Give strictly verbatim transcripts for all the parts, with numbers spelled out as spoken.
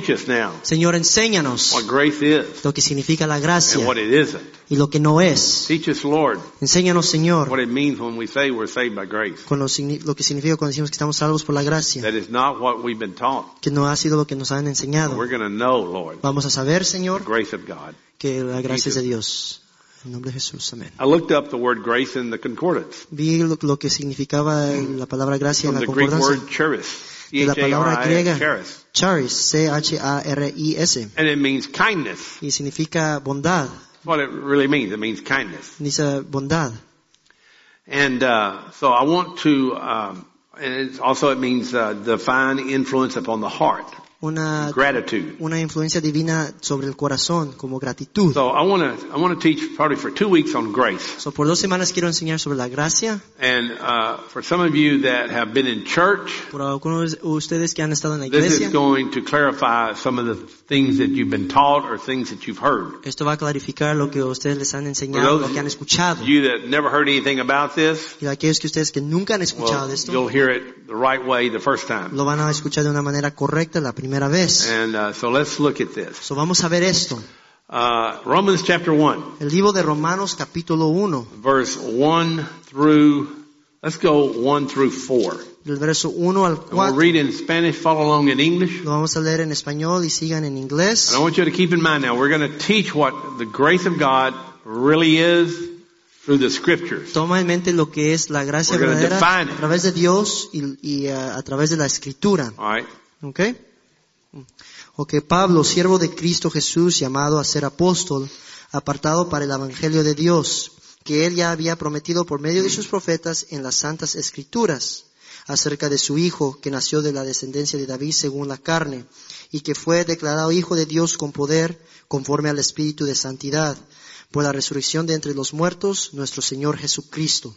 teach us now Señor, enséñanos what grace is lo que significa la gracia and what it isn't. y lo que no es. Teach us, Lord, Enséñanos, Señor, what it means when we say we're saved by grace. con lo, signi- lo que significa cuando decimos que estamos salvos por la gracia, That is not what we've been taught. que no ha sido lo que nos han enseñado. We're going to know, Lord, Vamos a saber, the Señor, grace of God. que la gracia es de Dios. En nombre de Jesús, amén. I looked up the word grace in the concordance. Vi lo, lo que significaba la palabra gracia en From la the Greek concordancia. word charis. De la palabra griega, charis. charis, C H A R I S, And it means kindness. y significa bondad. That's what it really means. It means kindness. Dice bondad. And uh, so I want to, um, and it's also it means uh, divine influence upon the heart. Una, Gratitude. una influencia divina sobre el corazón, como gratitud. So I want to I want to teach probably for two weeks on grace. So, por dos semanas quiero enseñar sobre la gracia. And uh, for some of you that have been in church, Por algunos de ustedes que han estado en la this iglesia, is going to clarify some of the things that you've been taught or things that you've heard. esto va a clarificar lo que ustedes les han For enseñado, those lo que han escuchado. of you that never heard anything about this, Y aquellos que ustedes que nunca han escuchado well, de esto, you'll hear it the right way the first time. lo van a escuchar de una manera correcta la primera vez. And uh, so let's look at this. So, vamos a ver esto. Uh, Romans chapter one, El libro de Romanos capítulo uno, verse one through, let's go one through four. del verso uno al And we'll cuatro. read in Spanish, follow along in English. Lo vamos a leer en español y sigan en inglés. And I want you to keep in mind now, we're going to teach what the grace of God really is through the scriptures. Toma en mente lo que es la gracia We're gonna verdadera define it. a través de Dios y, y uh, a través de la escritura. All right? ¿Ok? Ok, Pablo, siervo de Cristo Jesús, llamado a ser apóstol, apartado para el evangelio de Dios, que él ya había prometido por medio de sus profetas en las santas escrituras, acerca de su hijo, que nació de la descendencia de David según la carne, y que fue declarado hijo de Dios con poder, conforme al espíritu de santidad, por la resurrección de entre los muertos, nuestro Señor Jesucristo.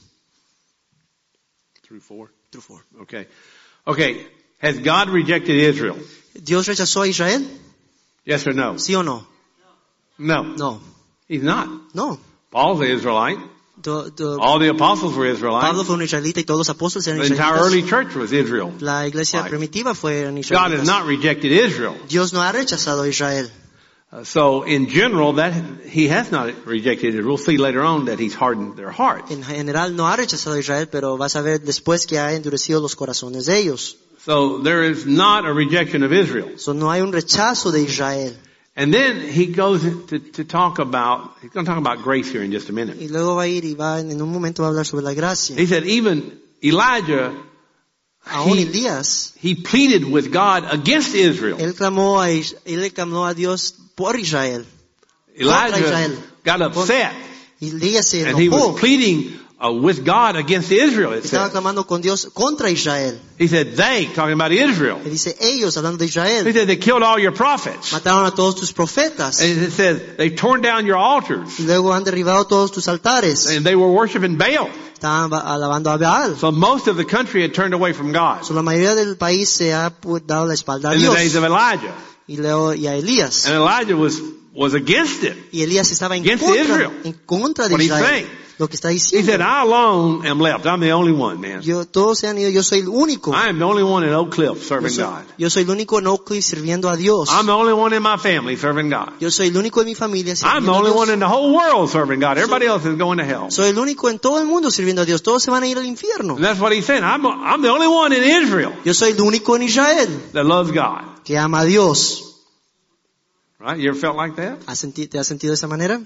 Through four? Through four. Okay. Okay. Has God rejected Israel? ¿Dios rechazó a Israel? Yes or no? ¿Sí o no? No. No. He's not. No. Paul's an Israelite. Do- do- All the apostles were Pablo Israelites. fue un israelita y todos los apóstoles eran The entire early israelitas. church was Israel. La iglesia Right. primitiva fue God has israelitas. not rejected Israel. Dios no ha rechazado a Israel. Uh, so in general, that he has not rejected Israel. We'll see later on that he's hardened their hearts. En general no ha rechazado a Israel, pero vas a ver después que ha endurecido los corazones de ellos. So there is not a rejection of Israel. So, no hay un rechazo de Israel. And then he goes to, to talk about, he's going to talk about grace here in just a minute. Y luego va a ir y va en un momento va a hablar sobre la gracia. He said even Elijah, Aún he, Elías, he pleaded with God against Israel. él clamó a, Is- él le clamó a Dios por Israel. Contra Elijah Israel. got upset Y Elías se and he enojó. was pleading uh, with God against Israel, it Estaba said. clamando con Dios contra Israel. He said they, talking about Israel. Y dice ellos, hablando de He Israel, said they killed all your prophets. mataron a todos tus profetas. And it says they torn down your altars Y luego han derribado todos tus altares. and they were worshiping Baal. Estaban ba- alabando a Baal. So most of the country had turned away from God So, la mayoría del país se ha pu- dado la espalda a in the Dios days of Elijah. y, luego, y a Elías. And Elijah was, was against it. Y Elías estaba en Against contra, Israel. en contra de What he's Israel. saying. Lo que está He diciendo. said, I alone am left. I'm the only one, man. Yo, todos se han ido, yo soy el único. I am the only one in Oak Cliff Yo serving soy, God. yo soy el único en Oak Cliff sirviendo a Dios. I'm the only one in my family serving God. Yo soy el único en mi familia I'm sirviendo the a only one Dios. in the whole world serving God. Everybody else is going to hell. Soy el único en todo el mundo sirviendo a Dios. Todos se van a ir al infierno. And that's what he's saying. I'm, I'm the only one in Israel Yo soy el único en Israel that loves God. que ama a Dios. Right? You ever felt like that? ¿Has senti- ¿Te has sentido de esa manera?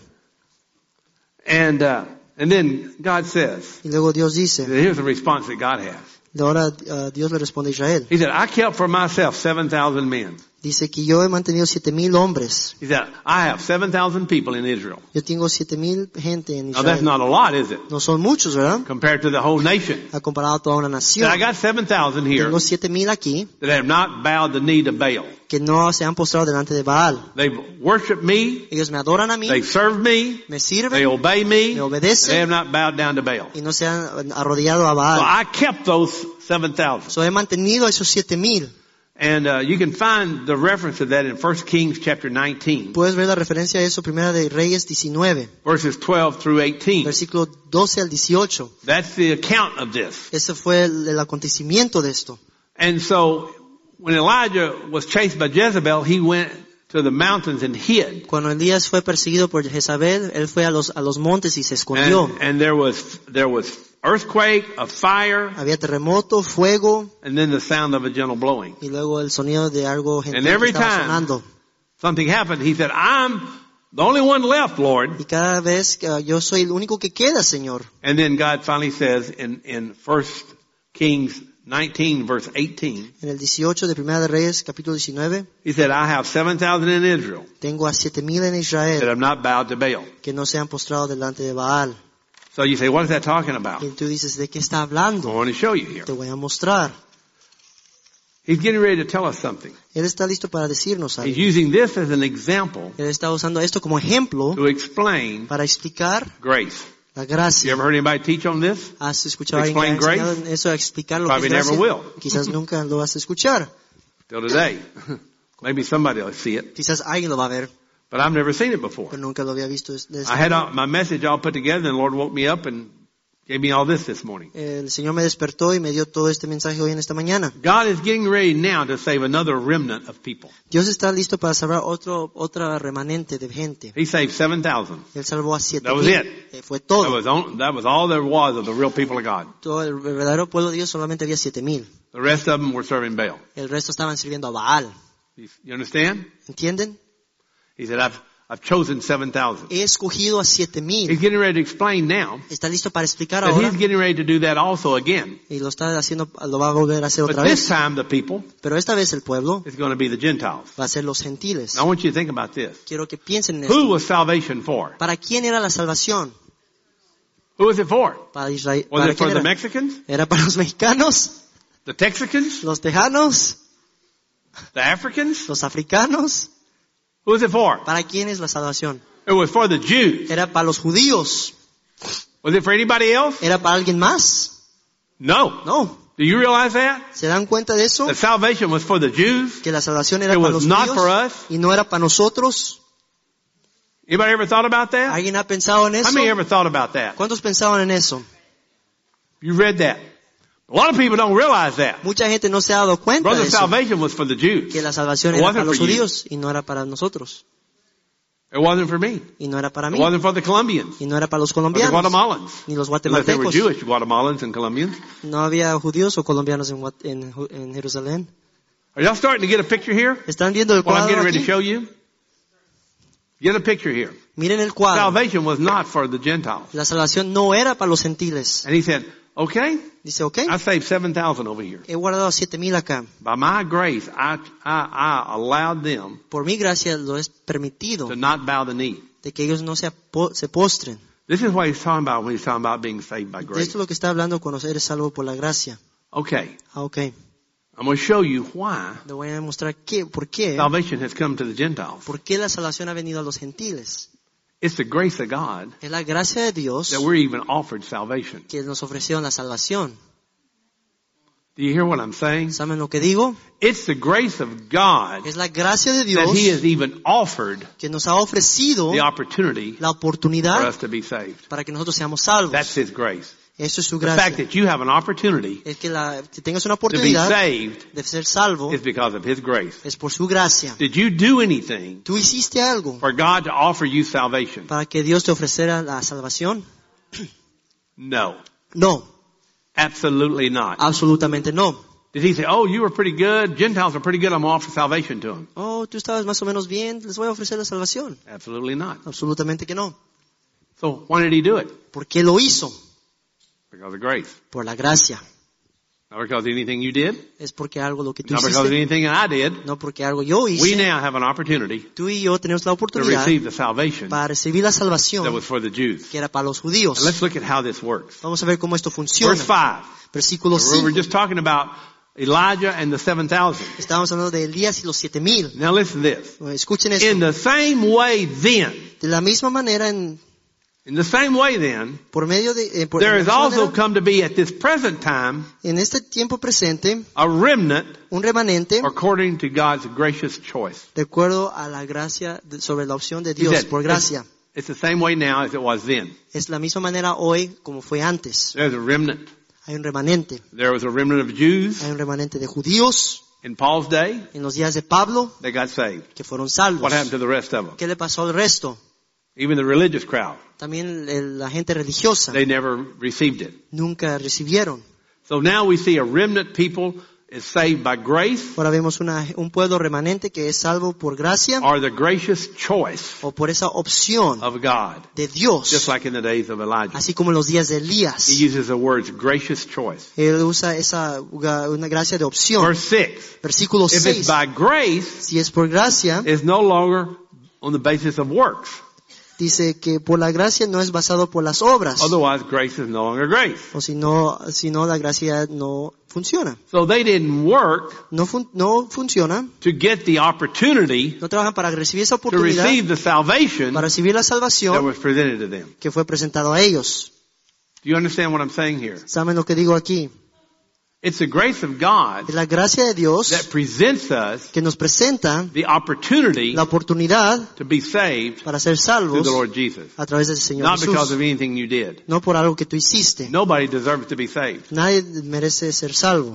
And, uh, and then God says, Y luego Dios dice, here's the response that God has. y ahora uh, Dios le responde a Israel. He said, I kept for myself seven thousand men. Dice que yo he mantenido siete mil hombres. He said, I have seven thousand people in Israel. Yo tengo siete mil gente en Now that's Israel. not a lot, is it? No son muchos, ¿verdad? Compared to the whole nation. Ha comparado a toda una He said, I nación. got seven thousand here Tengo siete mil aquí that have not bowed the knee to Baal. que no se han postrado delante de Baal. They've worshiped me. Ellos me adoran a mí, They served me. me They sirven obey me. me obedecen. They have not bowed down to Baal. y no se han arrodillado a So Baal. I kept those seven thousand. So he mantenido a esos siete mil. And uh, you can find the reference of that in First Kings chapter nineteen, Puedes ver la referencia a eso, primera de Reyes diecinueve, verses twelve through eighteen. versículo doce al dieciocho. That's the account of this. Ese fue el, el acontecimiento de esto. And so when Elijah was chased by Jezebel, he went to the mountains and hid. Cuando Elías fue perseguido por Jezabel, él fue a los, a los montes y se escondió. And, and there was, there was earthquake, a fire, Había terremoto, fuego, and then the sound of a gentle blowing. y luego el sonido de algo gentil And que every estaba time sonando. something happened, he said, I'm the only one left, Lord. Y cada vez que uh, yo soy el único que queda, Señor. And then God finally says in, in First Kings nineteen, verse eighteen, En el dieciocho de Primera de Reyes, capítulo diecinueve, he said, I have seven thousand in Israel tengo a siete mil en that Israel have not bowed to Baal. que no se han postrado delante de Baal. So you say, what is that talking about? Y tú dices, ¿de qué está I hablando? want to show you here. Te voy a mostrar. He's getting ready to tell us something. Él está listo para decirnos He's algo. using this as an example Él está usando esto como ejemplo to explain para explicar grace. la You gracia. ever heard anybody teach on this? ¿Has escuchado a alguien que ha Explain enseñado grace? eso a explicar lo que es Probably never gracia? will. Quizás nunca lo vas a escuchar. Till today. Maybe somebody will see it, Quizás alguien lo va a ver, but I've never seen it before. pero nunca lo había visto. de esta I had manera. all, my message all put together, and the Lord woke me up and gave me all this this morning. El Señor me despertó y me dio todo este mensaje hoy en esta mañana. God is getting ready now to save another remnant of people. Dios está listo para salvar otro, otra remanente de gente. He saved seven thousand. Él salvó a siete That was mil. it. Eh, Fue That todo. was, on, that was all there was of the real people of God. Todo el verdadero pueblo de Dios solamente había siete mil. The rest of them were serving Baal. El resto estaban sirviendo a Baal. You you understand? ¿Entienden? He said, I've, I've chosen seven thousand. He escogido a siete He's mil. getting ready to explain now Está listo para explicar that ahora. he's getting ready to do that also again. Y lo está haciendo, lo va a volver a hacer But otra this vez. time the people Pero esta vez el pueblo is going to be the Gentiles. va a ser los gentiles. I want you to think about this. Quiero que piensen en Who esto. was salvation for? ¿Para quién era la salvación? Who was it for? Para Israel. Was ¿Para it for quién the era? Mexicans? ¿Era para los mexicanos? The Texicans? ¿Los tejanos? The Africans? ¿Los africanos? Who was it for? ¿Para quién es la salvación? It was for the Jews. ¿Era para los judíos? Was it for anybody else? ¿Era para alguien más? No. No. Do you realize that? ¿Se dan cuenta de eso? The salvation was for the Jews. Que la salvación era It para was los not for judíos us. y no era para nosotros. Anybody ever thought about that? ¿Alguien ha pensado en How eso? many ever thought about that? ¿Cuántos pensaban en eso? You read that. A lot of people don't realize that. Mucha gente no se ha dado cuenta Brother, de eso. salvation was for the Jews. Que la salvación It era wasn't para los for you. judíos y no era para nosotros. It wasn't for me. Y no era para It mí. wasn't for the Colombians. Y no era para los Or the colombianos. Guatemalans. Ni los Unless they were guatemaltecos. Jewish Guatemalans and Colombians. No había judíos o colombianos en, Guat- en, Ju- en Jerusalén. Are y'all starting to get a picture here? ¿Están viendo el What I'm cuadro getting ready to aquí? show you? Get a picture here. Miren el cuadro. Salvation was not for the Gentiles. La salvación no era para los gentiles. And he said, okay, Dice, ok, I saved seven thousand over here. he guardado a siete mil acá. By my grace, I, I, I allowed them Por mi gracia lo es permitido to not bow the knee. de que ellos no se, apo- se postren. This is what he's talking about when he's talking about being saved by De grace. esto es lo que está hablando cuando eres salvo por la gracia. Okay, Ah, ok. I'm going to show you why Le voy a demostrar qué, por qué, salvation has come to the Gentiles. por qué la salvación ha venido a los gentiles. It's the grace of God Es la gracia de Dios that we're even offered salvation. que nos ofreció la salvación. Do you hear what I'm saying? ¿Saben lo que digo? It's the grace of God Es la gracia de that Dios he has even offered que nos ha ofrecido the opportunity la for oportunidad us to be saved. para que nosotros seamos salvos. That's his grace. Eso es su The fact gracia. that you have an opportunity Es que, la, que tengas una to be oportunidad saved de ser salvo is because of his grace. es por su gracia. Did you do anything ¿Tú hiciste algo for God to offer you salvation? para que Dios te ofreciera la salvación? No. No, Absolutely not. absolutamente no. Did he say, oh, you were pretty good, Gentiles are pretty good, I'm going to offer salvation to them? Oh, tú estabas más o menos bien, les voy a ofrecer la salvación. Absolutely not. Absolutamente que no. So why did he do it? ¿Por qué lo hizo? Because of grace. Por la gracia. Not because of anything you did. Es porque algo lo que tú Not because of hiciste, anything I did. no porque algo yo We hice. now have an opportunity Tú y yo tenemos la to oportunidad receive the salvation para recibir la that salvación was for the Jews. que era para los And judíos. let's look at how this works. Vamos a ver cómo esto funciona. Verse five. Versículo We were cinco. just talking about Elijah and the seven thousand. Estábamos hablando de Elías y los siete mil. Now listen to this. Escuchen In esto. the same way then, De la misma manera, en, in the same way then, por medio de, eh, por, there de has la misma also manera, come to be at this present time en este tiempo presente, a remnant un remanente, according to God's gracious choice. de acuerdo a la gracia, de- sobre la opción de He Dios, said, por gracia. It's the same way now as it was then. Es la misma manera hoy como fue antes. There's a remnant. Hay un remanente. There was a remnant of Jews Hay un remanente de judíos In Paul's day, En los días de Pablo, they got saved. que fueron salvos. What happened to the rest of them? ¿Qué le pasó al resto? Even the religious crowd, También el- la gente religiosa they never received it. nunca recibieron. So now we see a remnant people is saved by grace Ahora vemos una, un pueblo remanente que es salvo por gracia or the gracious choice o por esa opción of God, de Dios, just like in the days of Elijah. así como en los días de Elías. He uses the words gracious choice. Él usa esa una gracia de opción. Verse six, Versículo if it's seis. by grace, Si es por gracia, it's no longer on the basis of works. dice que por la gracia no es basado por las obras. Otherwise, grace is no longer grace. O si no, si no la gracia no funciona. So they didn't work No, fun- no funciona. to get the opportunity No trabajan para recibir esa to oportunidad, receive the salvation para recibir la that salvación was presented to them. que fue presentado a ellos. Do you understand what I'm saying here? ¿Saben lo que digo aquí? It's the grace of God Es la gracia de Dios that presents us que nos presenta the opportunity la oportunidad to be saved para ser through salvos the Lord Jesus. a través del Señor Not because Jesús. of anything you did. No por algo que tú hiciste. Nobody deserves to be saved. Nadie merece ser salvo.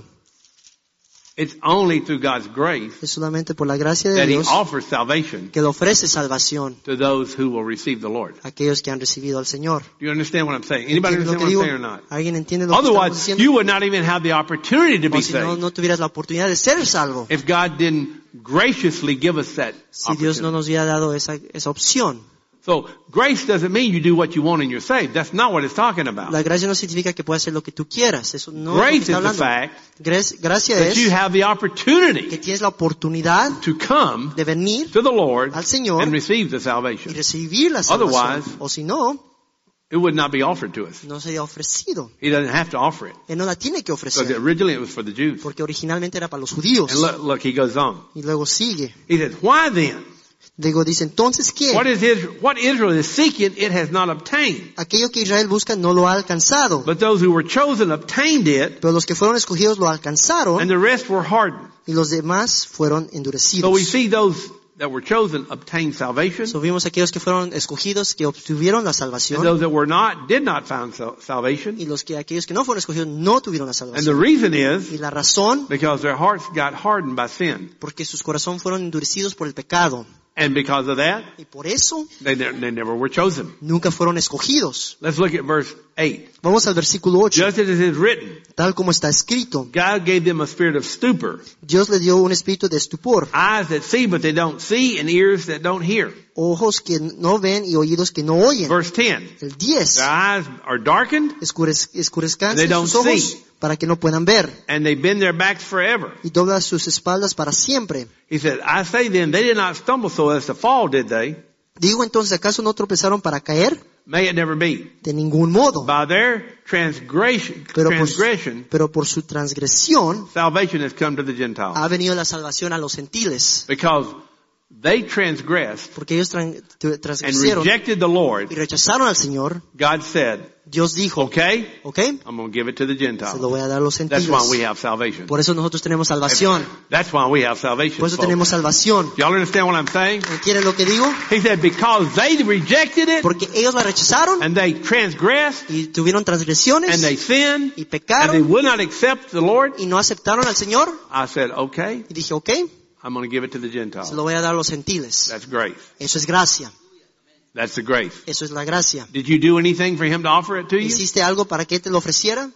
It's only through God's grace Es solamente por la gracia de that He Dios offers salvation que le ofrece salvación to those who will receive the Lord. a aquellos que han recibido al Señor. Do you understand what I'm saying? Anybody ¿Entienden lo understand que what I'm digo? saying or not? ¿Alguien entiende lo que estamos Otherwise, diciendo? you would not even have the opportunity to O be si no, saved no tuvieras la oportunidad de ser salvo. if God didn't graciously give us that Si Dios no opportunity. nos hubiera dado esa, esa opción. So, grace doesn't mean you do what you want and you're saved. That's not what it's talking about. La gracia no significa que puedas hacer lo que tú quieras. Eso no es lo que Grace is está the hablando. fact Gracia, gracia that you es have the que opportunity tienes la oportunidad to come de venir to the Lord al Señor and receive the y salvation. recibir la salvación. Otherwise- O si no, It would not be offered to us. no sería ofrecido. He doesn't have to offer it. Él no la tiene que Because ofrecer. originally it was for the Jews. Porque originalmente era para los judíos. And look, look, he goes on. Y luego sigue. He says, why then? Luego dice, entonces, What ¿qué? is Israel, what Israel is seeking, it has not obtained. Aquello que Israel busca no lo ha alcanzado. But those who were chosen obtained it, Pero los que fueron escogidos lo alcanzaron and the rest were hardened. y los demás fueron So we endurecidos. see those that were chosen obtain salvation, So vimos aquellos que fueron escogidos que obtuvieron la and salvación those that were not did not find sal- salvation. y los que aquellos que no fueron escogidos no tuvieron la And the salvación. reason is Y la razón, because their hearts got hardened by sin. porque sus corazones fueron endurecidos por el pecado. And because of that, Y por eso they, ne- they never were chosen. nunca fueron escogidos. Let's look at verse eight. Vamos al versículo ocho. Just as it is written, Tal como está escrito, God gave them a spirit of stupor, Dios le dio un espíritu de estupor, eyes that see but they don't see, and ears that don't hear. ojos que no ven y oídos que no oyen. Verse ten, El diez. their eyes are darkened, Escurez- escurezcan They don't sus ojos see. para que no puedan ver and they bend their backs forever. y doblan sus espaldas para siempre. He said, I say then, they did not stumble so as to fall, did they? Digo entonces, ¿acaso no tropezaron para caer? May it never be. De ningún modo. By their transgression, Pero por, transgression, pero por su transgresión salvation has come to the Gentiles. ha venido la salvación a los gentiles. Because they transgressed Porque ellos tran- and transgresieron rejected the Lord, y rechazaron al Señor. God said, Dios dijo, okay, ¿ok? I'm going to give it to the Se Gentiles. lo voy a dar a los That's gentiles. why we have salvation. Por eso nosotros tenemos salvación. That's why we have salvation. Por eso folks. tenemos salvación. Y'all understand what I'm saying? ¿Entienden lo que digo? He said, because they rejected it, Porque ellos la rechazaron and they transgressed, y tuvieron and transgresiones they sinned, y and they pecaron would not accept the Lord, y no aceptaron al Señor. I said, okay, Y dije, ok, I'm going to give it to the Gentiles. se lo voy a dar a los gentiles. That's grace. Eso es gracia. That's the grace. Eso es la gracia. Did you do anything for him to offer it to you? ¿Hiciste algo para que Él te lo ofreciera?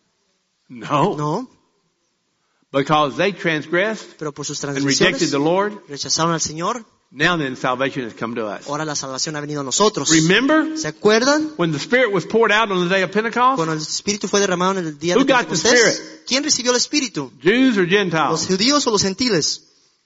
No. No. Because they transgressed Pero por sus and rejected transgresiones the Lord, rechazaron al Señor. now then salvation has come to us. Ahora la salvación ha venido a nosotros. Remember ¿Se acuerdan? when the Spirit was poured out on the day of Pentecost? Cuando el Espíritu fue derramado en el día Who de got the Pentecostés. Spirit? ¿Quién recibió el Espíritu? Jews or ¿Los Gentiles? judíos o los gentiles?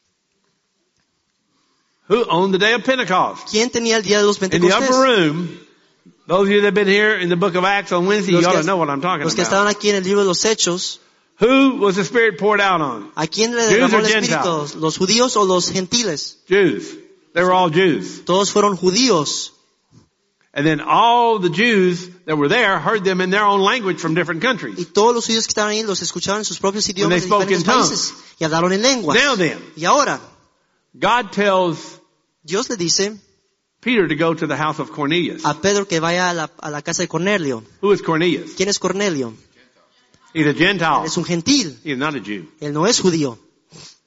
Who on the day of Pentecost? ¿Quién tenía el día de los In the upper Pentecostés? room, those of you that have been here in the book of Acts on Wednesday, you Los ought que, to know what I'm talking los que about. estaban aquí en el libro de los Hechos, Who was the Spirit poured out on? ¿a quién le Jews derramó or el Espíritu? Gentiles? ¿Los judíos o los gentiles? Jews. They were all Jews. Todos fueron judíos. And then all the Jews that were there heard them in their own language from different countries. Y todos los judíos que estaban ahí los escuchaban en sus propios idiomas they de spoke diferentes in tongues. países. Y hablaron en lenguas. Now then, Y ahora, God tells Dios le dice Peter to go to the house of Cornelius. a Pedro que vaya a la, a la casa de Cornelio. Who is Cornelius? ¿Quién es Cornelio? He's a Gentile. Él es un gentil. He is not a Jew. Él no es judío.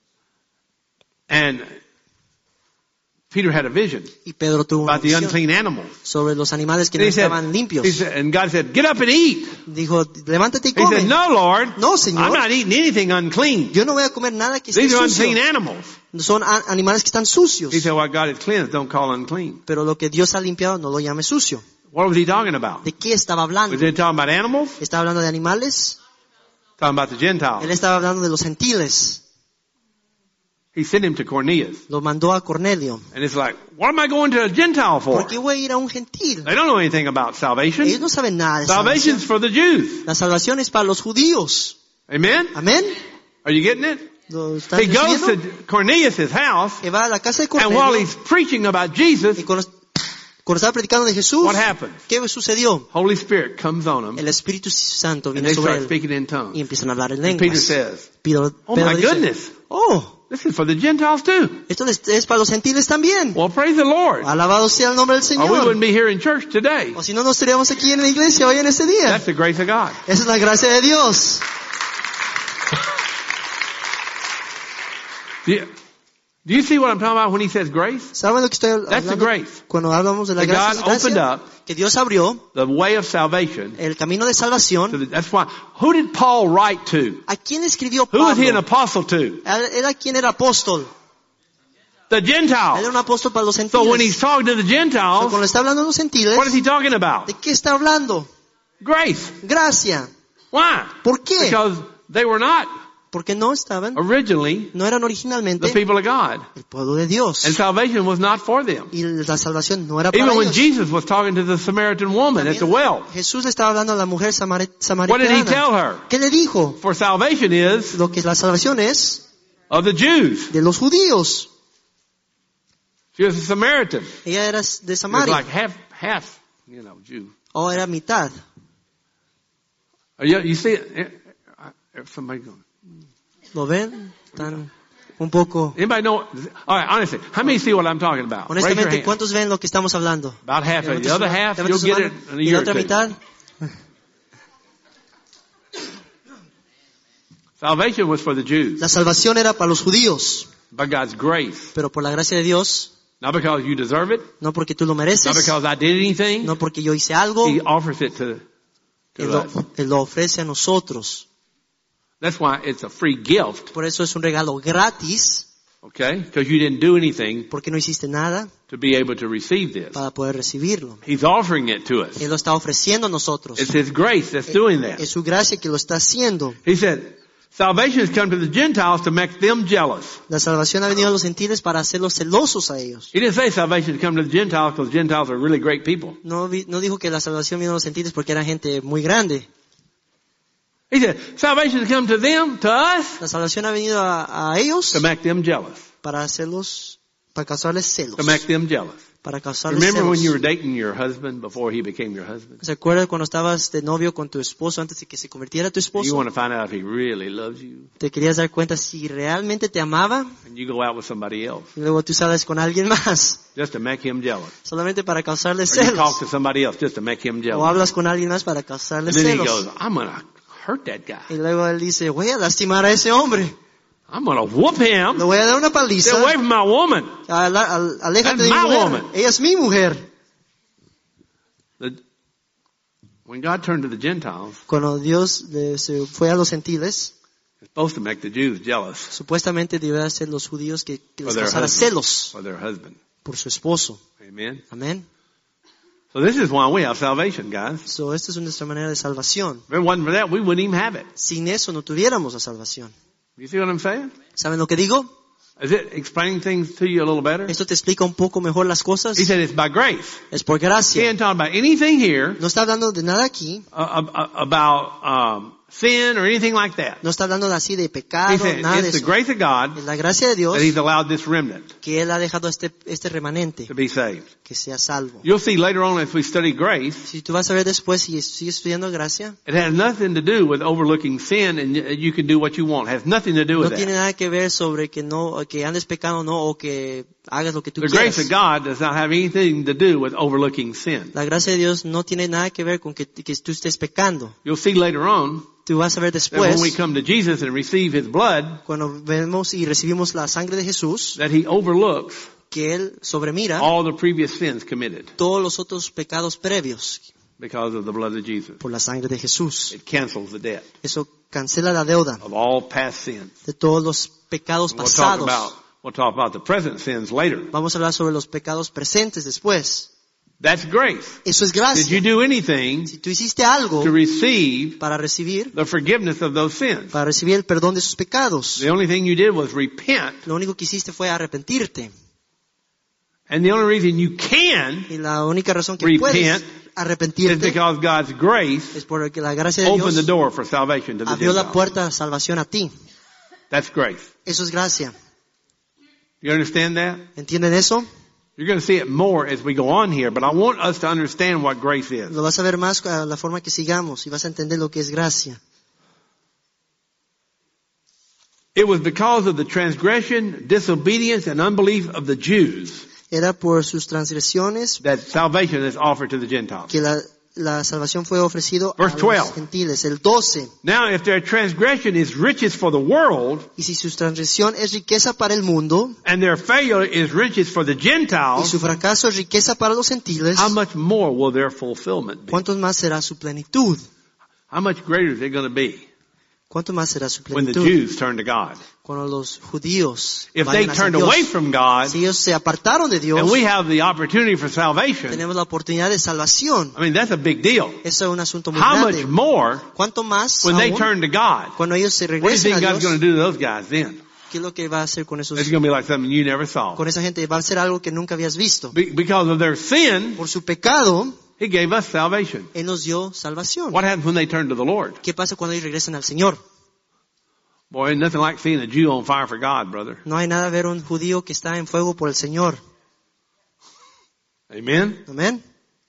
And Peter had a vision Y Pedro tuvo una about the visión unclean animals. sobre los animales que And no he said, estaban limpios. he said, and God said, get up and eat. Dijo, levántate y He come. said, no, Lord. No, Señor. I'm not eating anything unclean. Yo no voy a comer nada que esté These are unclean sucio. animals. Son a- animales que están sucios. He said, what God has cleansed, don't call unclean. Pero lo que Dios ha limpiado no lo llame sucio. What was he talking about? ¿De qué estaba hablando? Was he talking about animals? ¿Estaba hablando de animales? Talking about the Gentiles. Él estaba hablando de los gentiles. He sent him to Cornelius. Lo mandó a Cornelio. And it's like, what am I going to a Gentile for? ¿Por qué voy a ir a un gentil? They don't know anything about salvation. Ellos no saben nada de Salvation's salvación. for the Jews. La salvación es para los judíos. Amen? Amén. Are you getting it? ¿Lo están He goes recibiendo? to Cornelius' house, Que va a la casa de and while Cornelio. he's preaching about Jesus, Y cuando, cuando estaba predicando de Jesús, what happens? ¿qué sucedió? Holy Spirit comes on them, El Espíritu Santo and vino they sobre start él speaking in y tongues. empiezan a hablar en And Peter lenguas. says, Pedro, oh Pedro my dice, goodness, oh, this is for the Gentiles too. esto es, es para los gentiles también. Well, praise the Lord. Alabado sea el nombre del Or we Señor. wouldn't be here in church today. O si no, no estaríamos aquí en la iglesia hoy en este día. That's the grace of God. Esa es la gracia de Dios. Do you, do you see what I'm talking about when he says grace? ¿Saben lo que estoy That's the hablando? grace. Cuando hablamos de la That gracia, God opened gracia, up que Dios abrió the way of salvation. el camino de To salvación. the, that's why. Who did Paul write to? ¿A quién escribió Who was he an Pablo? apostle to? Él era quien era apóstol. The Él era Gentiles. un apóstol para los So when he's gentiles. talking to the So, Gentiles, cuando está hablando de los gentiles, what is he talking about? ¿de qué está hablando? Grace. Gracia. Why? ¿Por qué? Because they were not Porque no estaban, originally no eran the originalmente people of God. el pueblo de Dios. And salvation was not for them. Y la salvación no era para Even when ellos. Jesus was talking to the Samaritan woman at the well, Jesús le estaba hablando a la mujer samari- what did he samaritana. tell her? ¿Qué le dijo? For salvation is Lo que la salvación es of the Jews. de los judíos. She was a Samaritan. Ella era de It was Samaria. like half, half, you know, Jew. O era mitad. Are you, you see, it? If somebody going, ¿Lo ven? Tan un poco. anybody know? All right, honestly, how many see what I'm talking about? Raise your Honestamente, hand. ¿cuántos ven lo que estamos hablando? About half of it. The other half, Levanta you'll su get mano. it in a ¿Y la year or otra two. mitad? Salvation was for the Jews. La salvación era para los judíos. By God's grace. Pero por la gracia de Dios, Not because you deserve it. no porque tú lo Not mereces, because I did anything. no porque yo hice algo, He offers it to, Él to lo, us. Él lo ofrece a nosotros. That's why it's a free gift. Por eso es un regalo gratis, Okay? Because you didn't do anything porque no hiciste nada to be able to receive this. para poder recibirlo. He's offering it to us. Él lo está ofreciendo a nosotros. It's His grace that's doing that. Es su gracia que lo está haciendo. He said, salvation has come to the Gentiles to make them jealous. La salvación ha venido a los gentiles para hacerlos celosos a ellos. He didn't say salvation has come to the Gentiles because Gentiles are really great people. No, vi- no dijo que la salvación vino a los gentiles porque eran gente muy grande. He said, salvation has come to them, to us, La salvación ha venido a, a ellos to make them jealous. para hacerlos, para causarles celos. To make them jealous. Para causarles Remember when celos. you were dating your husband before he became your husband? ¿Se acuerda cuando estabas de novio con tu esposo antes de que se convirtiera tu You esposo? want to find out if he really loves you, Te querías dar cuenta si realmente te amaba and you go out with somebody else y luego tú sales con alguien más just to make him jealous. solamente para causarles Or you celos. talk to somebody else just to make him O jealous. hablas con alguien más para And causarles then he celos. goes, I'm going to hurt that guy. Y luego él dice, voy a lastimar a ese hombre. I'm going to whoop him. Le voy a dar una paliza. Stay away from my woman. Al- al- aléjate That's de mi my mujer. woman. Ella es mi mujer. The- when God turned to the Gentiles, Cuando Dios le- se fue a los gentiles, it's supposed to make the Jews jealous supuestamente debía hacer los judíos que, que for les their causara husband. celos For their husband. por su esposo. Amen. Amén. So this is why we have salvation, guys. So, esta es nuestra manera de salvación. If it wasn't for that, we wouldn't even have it. Sin eso no tuviéramos la salvación. You see what I'm saying? ¿Saben lo que digo? Is it explaining things to you a little better? Esto te explica un poco mejor las cosas. He said it's by grace. Es por He gracia. ain't talking about anything here No está hablando de nada aquí. uh, uh, about um, sin or anything like that. No está hablando así de He pecado, said nada de it's the eso. grace of God Es la gracia de Dios that He's allowed this remnant que Él ha dejado este, este remanente to be saved. que sea salvo. You'll see later on as we study grace, Si tú vas a ver después, si sigues estudiando gracia, it has nothing to do with overlooking sin and y- you can do what you want. It has nothing to do no with tiene that. nada que ver sobre que no, que andes pecando o no, o que hagas lo que tú The grace of quieras. God does not have anything to do with overlooking sin. La gracia de Dios no tiene nada que ver con que, que tú estés pecando. You'll see later on Tú vas a ver that después, when we come to Jesus and receive His blood, cuando vemos y recibimos la sangre de Jesús, that He overlooks que Él sobremira all the previous sins committed todos los otros pecados previos because of the blood of Jesus. por la sangre de Jesús. It cancels the debt Eso cancela la deuda of all past sins. de todos los pecados We'll talk pasados. about we'll talk about the present sins later. Vamos a hablar sobre los pecados presentes después. That's grace. Eso es Did you gracia. do anything Si tú hiciste algo to receive para recibir, the forgiveness of those sins? para recibir el perdón de sus pecados, The only thing you did was repent, lo único que hiciste fue arrepentirte. and the only reason you can Y la única razón que Repent puedes is arrepentirte because God's grace es porque la gracia de opened the Dios door for salvation to the abrió la Gentiles. puerta a salvación a ti. That's grace. Eso es gracia. You understand that? ¿Entienden eso? You're going to see it more as we go on here, but I want us to understand what grace is. Lo vas a ver más a la forma que sigamos y vas a entender lo que es gracia. It was because of the transgression, disobedience, and unbelief of the Jews Era por sus transgresiones that salvation is offered to the Gentiles. que la, la salvación fue ofrecido a Verse los twelve. gentiles. El doce. Now, if their transgression is riches for the world, Y si su transgresión es riqueza para el mundo and their failure is riches for the y Gentiles, su fracaso es riqueza para los gentiles, how much more will their fulfillment be? ¿cuánto más será su plenitud? How much greater is it going to be ¿Cuánto más será su when the plenitud? Jews turn to God? Cuando los judíos If they vayan hacia turned Dios. away from God, Si ellos se apartaron de Dios, and we have the opportunity for salvation, tenemos la oportunidad de salvación. I mean, that's a big deal. Eso es un asunto muy How much grande. more ¿Cuánto más when they aún turn to God? cuando ellos se What do you regresen think a God's Dios? going to do to those guys then? ¿Qué es lo que va a hacer con esos, It's going to be like something you never saw. con esa gente? Va a ser algo que nunca habías visto. Be- because of their sin, Por su pecado, He gave us salvation. Él nos dio salvación. What happens when they turn to the Lord? ¿Qué pasa cuando ellos regresan al Señor? Boy, ain't nothing like seeing a Jew on fire for God, brother. No hay nada ver un judío que está en fuego por el Señor. Amen? Amén.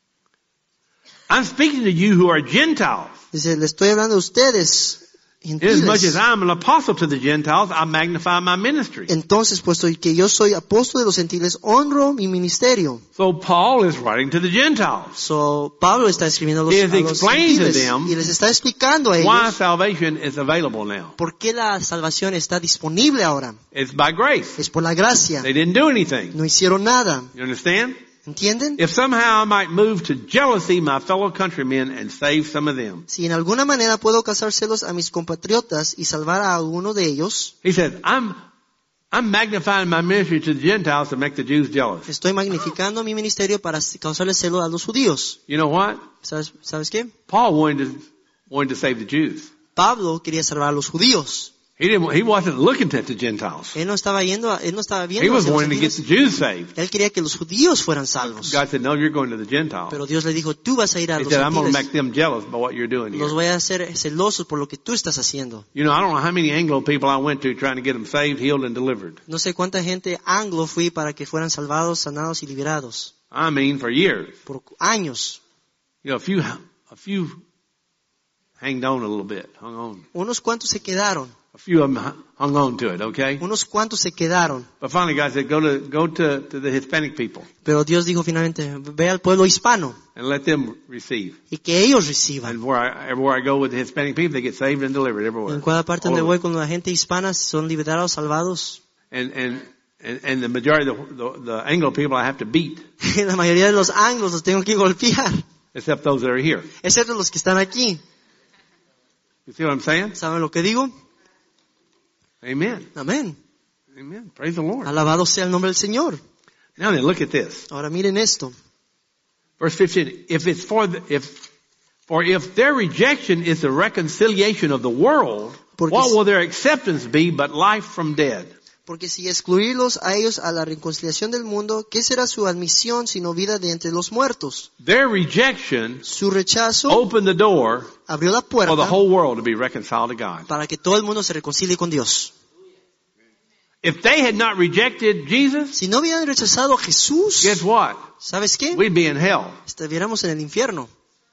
I'm speaking to you who are Gentiles. Dice, le estoy hablando a ustedes, Inasmuch as gentiles. I'm an apostle to the Gentiles, I magnify my ministry. Entonces, puesto que yo soy apóstol de los gentiles, honro mi ministerio. So Paul is writing to the Gentiles. So, Pablo está escribiendo a los, He a is los explaining to gentiles them y les está explicando a Why ellos salvation is available now. por qué la salvación está disponible ahora. It's by grace. Es por la gracia. They didn't do anything. No hicieron nada. You understand? ¿Entienden? If somehow I might move to jealousy my fellow countrymen and save some of them. Si en alguna manera puedo causar celos a mis compatriotas y salvar a alguno de ellos, He said, I'm, I'm magnifying my ministry to the Gentiles to make the Jews jealous. estoy magnificando mi ministerio para causarle celo a los judíos. You know what? ¿Sabes, ¿sabes qué? Paul wanted to, wanted to save the Jews. Pablo quería salvar a los judíos. He didn't, he wasn't looking at the Gentiles. Él no estaba yendo, a- él no estaba He viendo was hacia los wanting to get gentiles. the Jews saved. Él quería que los judíos fueran salvos. God said, no, you're going to the Gentiles. Pero Dios le dijo, tú vas a ir a He los said, I'm going to make gentiles. them jealous by what you're doing Los here. voy a hacer celosos por lo que tú estás haciendo. You know, I don't know how many Anglo people I went to trying to get them saved, healed, and delivered. No sé cuánta gente anglo fui para que fueran salvados, sanados y liberados. I mean, for years. Por años. You know, a few, a few hanged on a little bit, hung on. Unos cuantos se quedaron. A few of them hung on to it, okay? Unos cuantos se quedaron. But finally God said, go to, go to, to the Hispanic people Pero Dios dijo finalmente, ve al pueblo hispano and let them receive. y que ellos reciban. And where I, everywhere I go with the Hispanic people, they get saved and delivered everywhere. En cada parte All donde over. voy con la gente hispana son liberados, salvados. And, and, and, and the majority of the, the, the Anglo people I have to beat, La mayoría de los anglos los tengo que golpear, except those that are here. excepto los que están aquí. You see what I'm saying? ¿Saben lo que digo? Amen. Amén. Amen. Praise the Lord. Alabado sea el nombre del Señor. Now then, look at this. Ahora miren esto. Verse fifteen. If it's for the, if, for if their rejection is the reconciliation of the world, Porque what si- will their acceptance be but life from dead? Porque si excluirlos a ellos a la reconciliación del mundo, ¿qué será su admisión sino vida de entre los muertos? Their rejection Su rechazo opened the door abrió la for the puerta whole world to be reconciled to God. para que todo el mundo se reconcilie con Dios. If they had not rejected Jesus, Si no hubieran rechazado a Jesús, guess what? ¿sabes qué? We'd be in hell. Estuviéramos en el infierno.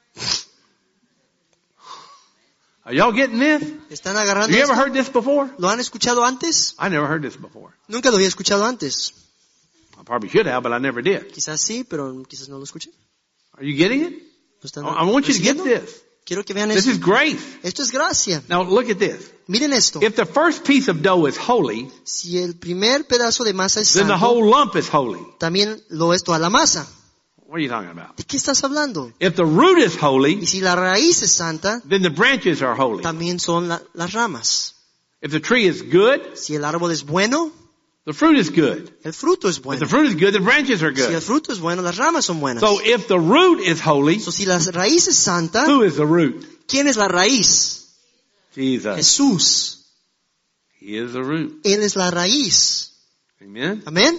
Are y'all getting this? ¿Están agarrando You ever esto? heard this before? ¿Lo han escuchado antes? I never heard this before. Nunca lo había escuchado antes. probably should have, but I never did. Quizás sí, pero quizás no lo escuché. Are you getting it? ¿No están I want you to get recibiendo? this. Quiero que vean This esto. is grace. Esto es gracia. Now look at this. Miren esto. If the first piece of dough is holy, Si el primer pedazo de masa es then the santo, whole lump is holy. también lo es toda la masa. What are you talking about? ¿De qué estás hablando? If the root is Y holy, si la raíz es santa, then the branches are holy. también son la- las ramas. If the tree is good, Si el árbol es bueno, the fruit is good. el fruto es If bueno. the fruit is good, the branches are Si el good. fruto es bueno, las ramas son buenas. So if the root is holy, So, si la raíz es santa, who is the root? ¿quién es la raíz? Jesus. Jesús. He is the root. Él es la raíz. Amen. Amén.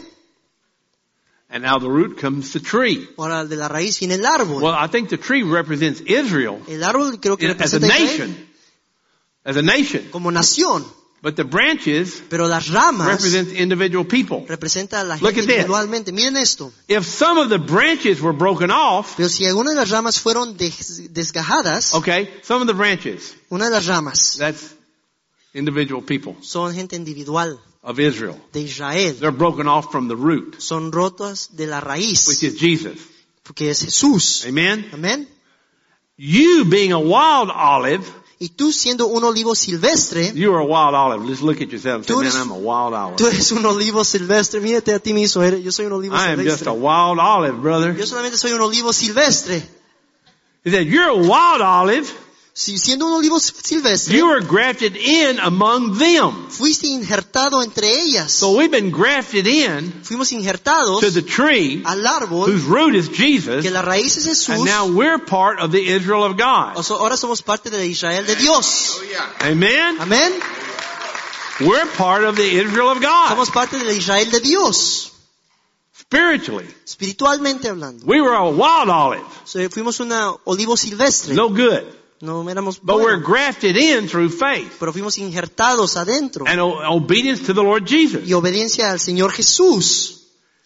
And now the root comes the tree. Ahora de la raíz viene el árbol. Well, I think the tree represents Israel El árbol creo que as a representa a Israel nation. As a nation. como nación. But the branches Pero las ramas represent individual people. representan a la Look gente at this. individualmente. Miren esto. If some of the branches were broken off, Pero si algunas de las ramas fueron des- desgajadas, okay, some of the branches, una de las ramas that's individual people son gente individual of Israel. de Israel. They're broken off from the root, Son rotas de la which raíz, is Jesus. porque es Jesús. Amen? Amén. You being a wild olive, Y tú siendo un olivo silvestre, you are a wild olive. Just look at yourself and say, Tú man, eres- I'm a wild olive. tú eres un olivo silvestre. Mírate a ti mismo, eres- yo soy un olivo I am just silvestre. a wild olive, brother. Yo solamente soy un olivo silvestre. He said, you're a wild olive. Si siendo un olivo silvestre, You were grafted in among them. fuiste injertado entre ellas. So we've been grafted in Fuimos injertados to the tree al árbol, whose root is Jesus. que la raíz es Jesús. And now we're part of the Israel of God. O sea, ahora somos parte de Israel de Dios. Amen? Amén. We're part of the Israel of God. Somos parte de Israel de Dios. Spiritually. Espiritualmente hablando. We were a wild olive. So, fuimos una olivo silvestre. No good. No éramos But we're buenos, grafted in through faith pero fuimos injertados adentro. and o- obedience to the Lord Jesus. Y obediencia al Señor Jesús.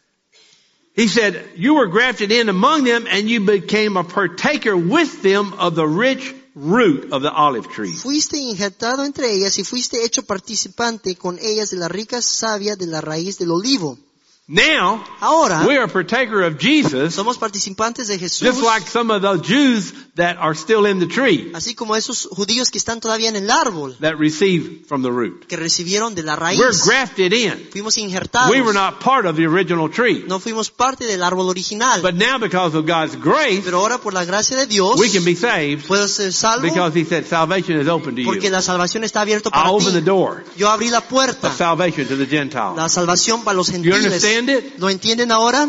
He said, you were grafted in among them and you became a partaker with them of the rich root of the olive tree. Fuiste injertado entre ellas y fuiste hecho participante con ellas de la rica savia de la raíz del olivo. Now, Ahora, we are a partaker of Jesus, somos participantes de Jesús, just like some of the Jews that are still in the tree así como esos judíos que están todavía en el árbol, that receive from the root. que recibieron de la raíz. We're grafted in. Fuimos injertados. We were not part of the original tree. No fuimos parte del árbol original. But now because of God's grace, Pero ahora por la gracia de Dios, we can be saved puedo ser salvo because He said salvation is open to porque you. la salvación está abierta I para open the ti. door Yo abrí la of puerta, salvation to the Gentiles. la salvación para los You gentiles. understand it? ¿Lo entienden ahora?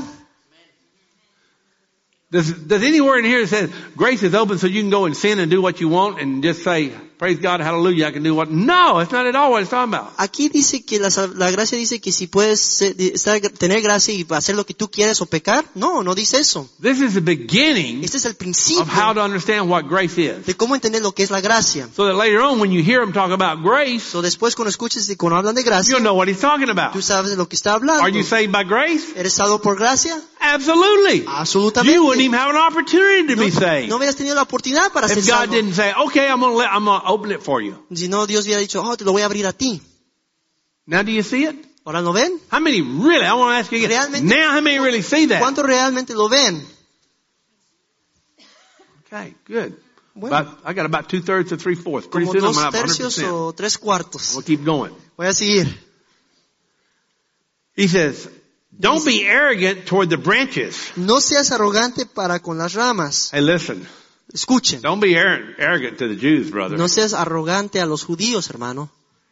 Does, does anywhere in here that says grace is open so you can go and sin and do what you want and just say, praise God, hallelujah, I can do what? No, it's not at all what it's talking about. Aquí dice que la, sal- la gracia dice que si puedes ser- de- estar, tener gracia y hacer lo que tú quieres o pecar. No, no dice eso. This is the beginning Este es el of principio how to understand what grace is. de cómo entender lo que es la gracia. So that later on when you hear him talk about grace, So, después cuando escuches y cuando hablan de gracia, you'll know what he's talking about. tú sabes de lo que está hablando. Are you saved by grace? ¿Eres salvo por gracia? Absolutely. Absolutamente. You wouldn't even have an opportunity to no, be saved no hubieras tenido la oportunidad para ser if God salvo. didn't say, okay, I'm going to let, I'm going to open it for you. Si no, Dios hubiera dicho, oh, te lo voy a abrir a ti. Now do you see it? ¿Ahora lo ven? How many really, I want to ask you again, Realmente- now how many really see that? ¿Cuántos realmente lo ven? Okay, good. Bueno, About, I got about two thirds to three fourths. Pretty como soon I'm dos going to have one hundred tercios percent. I'm o tres cuartos. going to keep going. Voy a seguir. He says, don't be arrogant toward the branches. No seas arrogante para con las ramas. Hey, listen, Escuchen. don't be arrogant, arrogant to the Jews, brother. No seas arrogante a los judíos, hermano.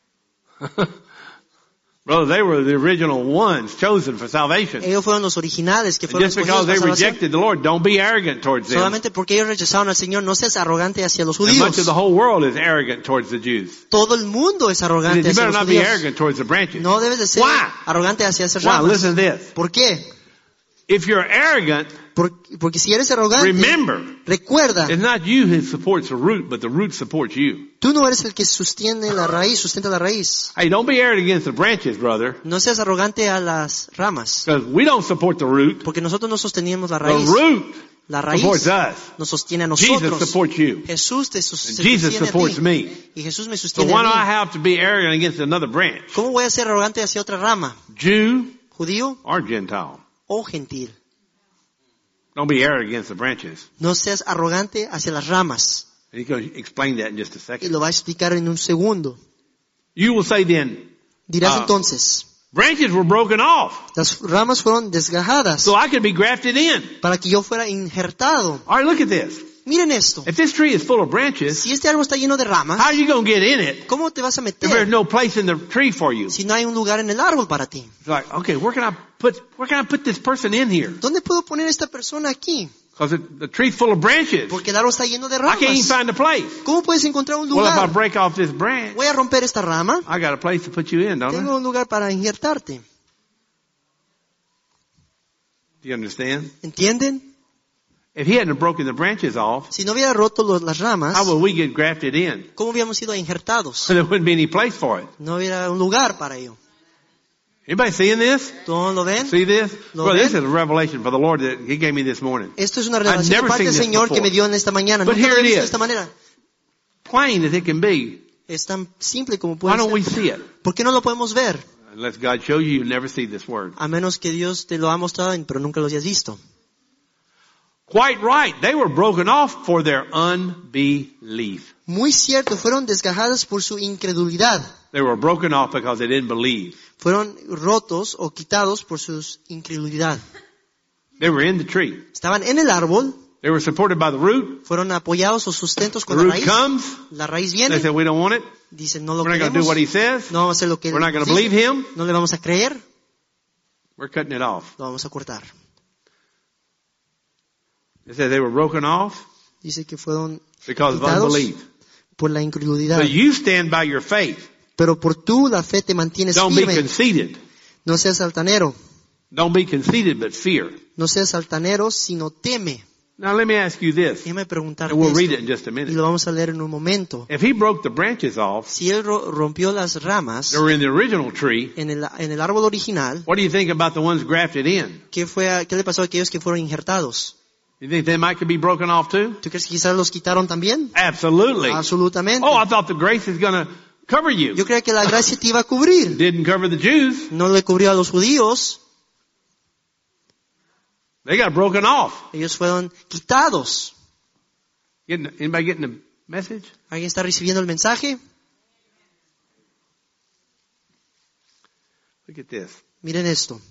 Brother, they were the original ones chosen for salvation. Ellos fueron los originales que And fueron just because escogidos they para salvación. rejected the Lord, don't be arrogant towards them. Solamente porque ellos rechazaron al Señor, no seas arrogante hacia los And much of judíos. the whole world is arrogant towards the Jews. Todo el mundo es He arrogante said, you hacia better los not be judíos. arrogant towards the branches. No debes de ser Why? arrogante hacia esas Wow, ramas. listen to this. ¿Por qué? If you're arrogant, Por- porque si eres arrogante, remember, recuerda, it's not you who supports the root, but the root supports you. tú no eres el que sostiene la raíz, sustenta la raíz. Hey, don't be arrogant against the branches, brother, No seas arrogante a las ramas, because we don't support the root. porque nosotros no sostenemos la The raíz. root La supports raíz us. nos sostiene a Jesus nosotros. supports you. Jesús te sus- And se Jesus sostiene a supports ti. me. Y Jesús me So sostiene why do I a mí. have to be arrogant against another branch? ¿Cómo voy a ser arrogante hacia otra rama? Jew ¿Judío or Gentile? o gentil. Don't be arrogant against the branches. No seas arrogante hacia las ramas. And he's going to explain that in just a Y second. lo va a explicar en un segundo. You will say then, Dirás Ah. entonces, branches were broken off las ramas fueron desgajadas so I could be grafted in. para que yo fuera injertado. All right, look at this. Miren esto. If this tree is full of branches, Si este árbol está lleno de ramas, how are you going to get in it ¿cómo te vas a if there's meter no place in the tree for you? si no hay un lugar en el árbol para ti? It's like, okay, where can I put, where can I put this person in here? ¿Dónde puedo poner a esta persona aquí? Because the tree's full of branches. Porque el árbol está lleno de I can't even ramas. find a place. ¿Cómo puedes encontrar un Well, if I lugar? break off this branch, Voy a romper esta rama. I got a place to put you in, don't I? Tengo un lugar para injertarte. Do you understand? ¿Entienden? If he hadn't broken the branches off, Si no hubiera roto los- las ramas, how would we get grafted in? ¿cómo hubiéramos sido injertados? So there wouldn't be any place for it. No hubiera un lugar para ello. Anybody seeing this? ¿Todos lo ven? See this? Lo Well, ven? this is a revelation for the Lord that He gave me this morning. Esto es una I've revelación never de parte seen del this Señor que before. me dio en esta mañana. But Nunca here lo he it visto de is. esta manera. Plain as it can be. Es tan simple como Why puede don't we ser. see it? ¿Por qué no lo podemos ver? Unless God shows you, you'll never see this word. A menos que Dios te lo ha mostrado, pero nunca lo hayas visto. Quite right. They were broken off for their unbelief. Muy cierto, fueron desgajadas por su incredulidad. They were broken off because they didn't believe. Fueron rotos o quitados por su incredulidad. They were in the tree. Estaban en el árbol, They were supported by the root. fueron apoyados o sustentos The con la root raíz. comes. La raíz They viene, said, we don't want it. dicen no lo We're not going to do queremos, what He says. no vamos a hacer lo que We're not él going to dice, believe Him. no le vamos a creer, We're cutting it off. lo vamos a cortar. It said they were broken off Dice que fueron because of quitados unbelief. por la incredulidad. So you stand by your faith. Pero por tú la fe te mantienes Don't be firme. conceited. No seas altanero. Don't be conceited, but fear. No seas altanero, sino teme. Now let me ask you this, Déjame preguntarte and we'll read esto, it in just a y minute. lo vamos a leer en un momento. If He broke the branches off, Si él ro- rompió las ramas that were in the original tree, en el, en el árbol original, what do you think about the ones grafted in? ¿qué, fue a- ¿qué le pasó a aquellos que fueron injertados? You think they might could be broken off too? ¿Tú crees que quizás los quitaron también? Absolutely. Absolutamente. Oh, I thought the grace is going to cover you. Yo creía que la gracia te iba a cubrir. Didn't cover the Jews. No le cubrió a los judíos. They got broken off. Ellos fueron quitados. Getting, anybody getting the message? ¿Alguien está recibiendo el mensaje? Look at this. Miren esto.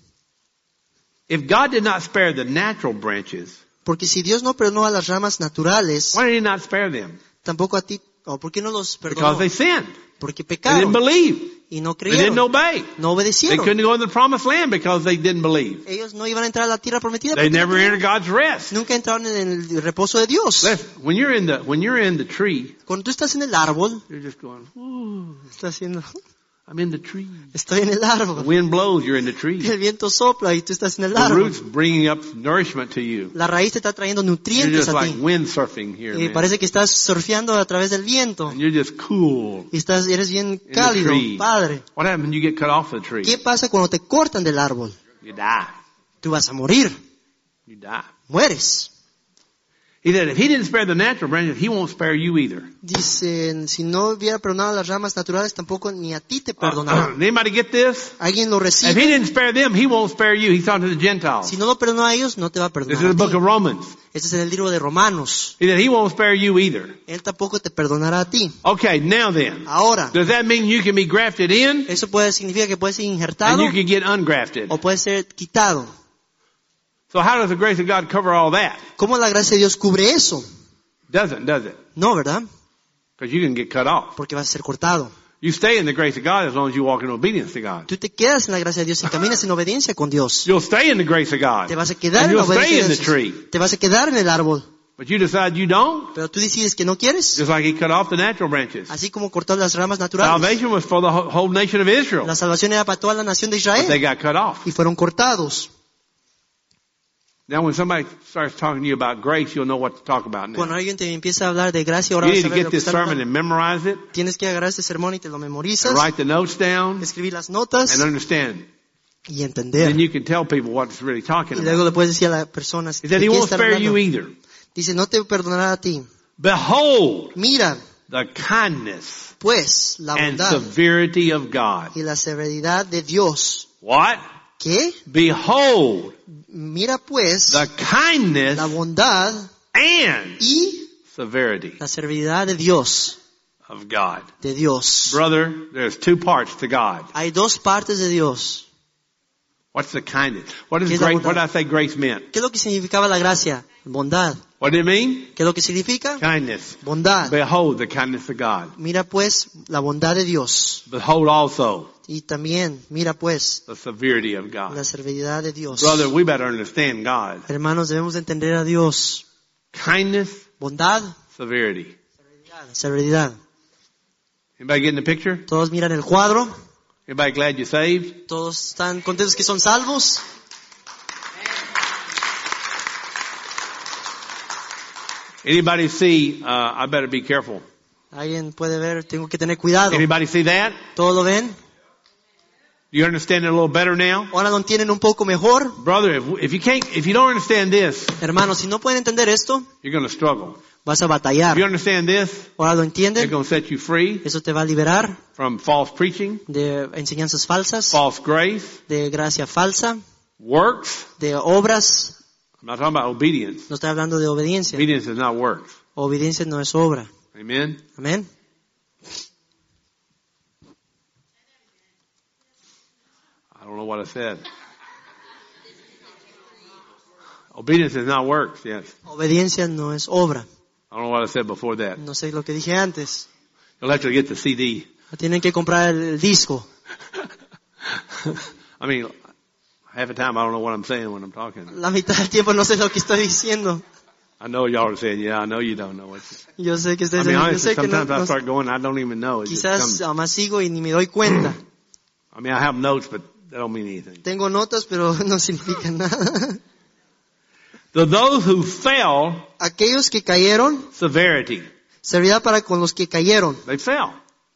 If God did not spare the natural branches, Porque si Dios no perdonó a las ramas naturales, why did He not spare them? tampoco a ti, o ¿por qué no los Because perdonó? they sinned. Porque They didn't pecaron believe. y no They didn't creyeron, obey. no They obedecieron. couldn't go in the promised land because they didn't believe. Ellos no iban a entrar a la tierra prometida They porque no never creyeron. entered God's rest. Nunca entraron en el reposo de Dios. Listen, when you're in the when you're in the tree, Cuando tú estás en el árbol, you're just going, "Ooh, estás haciendo, I'm in the tree." estoy en el The árbol. wind blows, you're in the tree. El viento sopla y tú estás en el The árbol. roots bringing up nourishment to you. La raíz te está trayendo You're nutrientes just a like ti. windsurfing here, Y man. parece que estás surfeando a través del viento. And you're just cool Y estás, eres bien in the cálido, tree. padre. What happens when you get cut off the tree? ¿Qué pasa cuando te cortan del árbol? You die. Tú vas a morir. You die. Mueres. He said, if He didn't spare the natural branches, He won't spare you either. Dicen, si no hubiera perdonado las ramas naturales, tampoco ni a ti te Uh, perdonará. anybody get this? ¿Alguien lo If He recibe? didn't spare them, He won't spare you. He's talking to the Gentiles. Si no lo perdonó a ellos, no te va a This perdonar is the a book ti. of Romans. Este es en el libro de Romanos. He said, He won't spare you either. Él tampoco te perdonará a ti. Okay, now then. Ahora, Does that mean you can be grafted in eso puede significar que puedes ser and injertado you can get ungrafted? o puedes ser quitado. So how does the grace of God cover all that? ¿Cómo la gracia de Dios cubre eso? Doesn't, does it? No, ¿verdad? Because you can get cut off. Porque vas a ser cortado. You stay in the grace of God as long as you walk in obedience to God. Tú te quedas en la gracia de Dios y caminas en obediencia con Dios. You'll stay in the grace of God. Te vas a quedar And en la you'll stay obediencia in de the Dios. tree. Te vas a quedar en el árbol. But you decide you don't, Pero tú decides que no quieres. just like He cut off the natural branches. Así como cortó las ramas naturales. Salvation was for the whole whole nation of Israel. La salvación era para toda la nación de But they Israel. got cut off. Y fueron cortados. Now when somebody starts talking to you about grace, you'll know what to talk about Cuando now. alguien te empieza a hablar de gracia, ahora You vas need a to ver get lo que this está sermon hablando. and memorize it, Tienes que agarrar este sermón y te lo memorizas. and write the notes down, Escribir las notas and understand. y entender. Then you can tell people what it's really talking Y luego about. le puedes decir a las personas He de said He qué won't están spare you hablando. either. Dice, no te perdonará a ti. Behold Mira, the kindness pues, la and bondad severity of God. y la severidad de Dios. What? ¿Qué? Behold Mira pues the kindness la bondad and y severity la severidad de Dios, of God. de Dios. Brother, there's two parts to God. Hay dos partes de Dios. What's the kindness? What is ¿Qué es la grace? What bondad? did I say grace meant? ¿Qué es lo que significaba la gracia? Bondad. What did it mean? ¿Qué es lo que significa? Kindness. Bondad. Behold the kindness of God. Mira pues la bondad de Dios. Behold also Y también, mira pues, the severity of God. la severidad de Dios. Brother, we better understand God. Hermanos, debemos de entender a Dios. Kindness, Bondad, severity. severidad. Anybody getting the picture? Todos miran el cuadro. Everybody glad you're saved? Todos están contentos que son salvos. Anybody see, uh, I better be careful. Alguien puede ver, tengo que tener cuidado. Anybody see that? ¿Todos lo ven? You understand it a little better now? Ahora lo entienden un poco mejor. Brother, if, if you can't, if you don't understand this, Hermanos, si no pueden entender esto, you're going to struggle. vas a batallar. If you understand this, Ahora lo it's entienden. going to set you free Eso te va a liberar from false preaching, de enseñanzas falsas, false grace, de gracia falsa, works. de obras. I'm not talking about obedience. No estoy hablando de obediencia. Obedience is not works. Obediencia no es obra. Amen? Amén. I don't know what I said. Obedience is not works, yes. Obediencia no es obra. I don't know what I said before that. No sé lo que dije antes. You'll have to get the C D. Tienen que comprar el, el disco. I mean, half the time I don't know what I'm saying when I'm talking. La mitad del tiempo no sé lo que estoy diciendo. I know y'all are saying, yeah, I know you don't know what you Yo sé que I ustedes, mean, yo honestly, sé que no, sometimes I no- start going, I don't even know. It just quizás comes. más sigo y ni me doy cuenta. I mean, I have notes, but they don't mean anything. Tengo notas, pero no significan nada. To those who fell, Aquellos que cayeron, severity. servirá para con los que cayeron. They fell.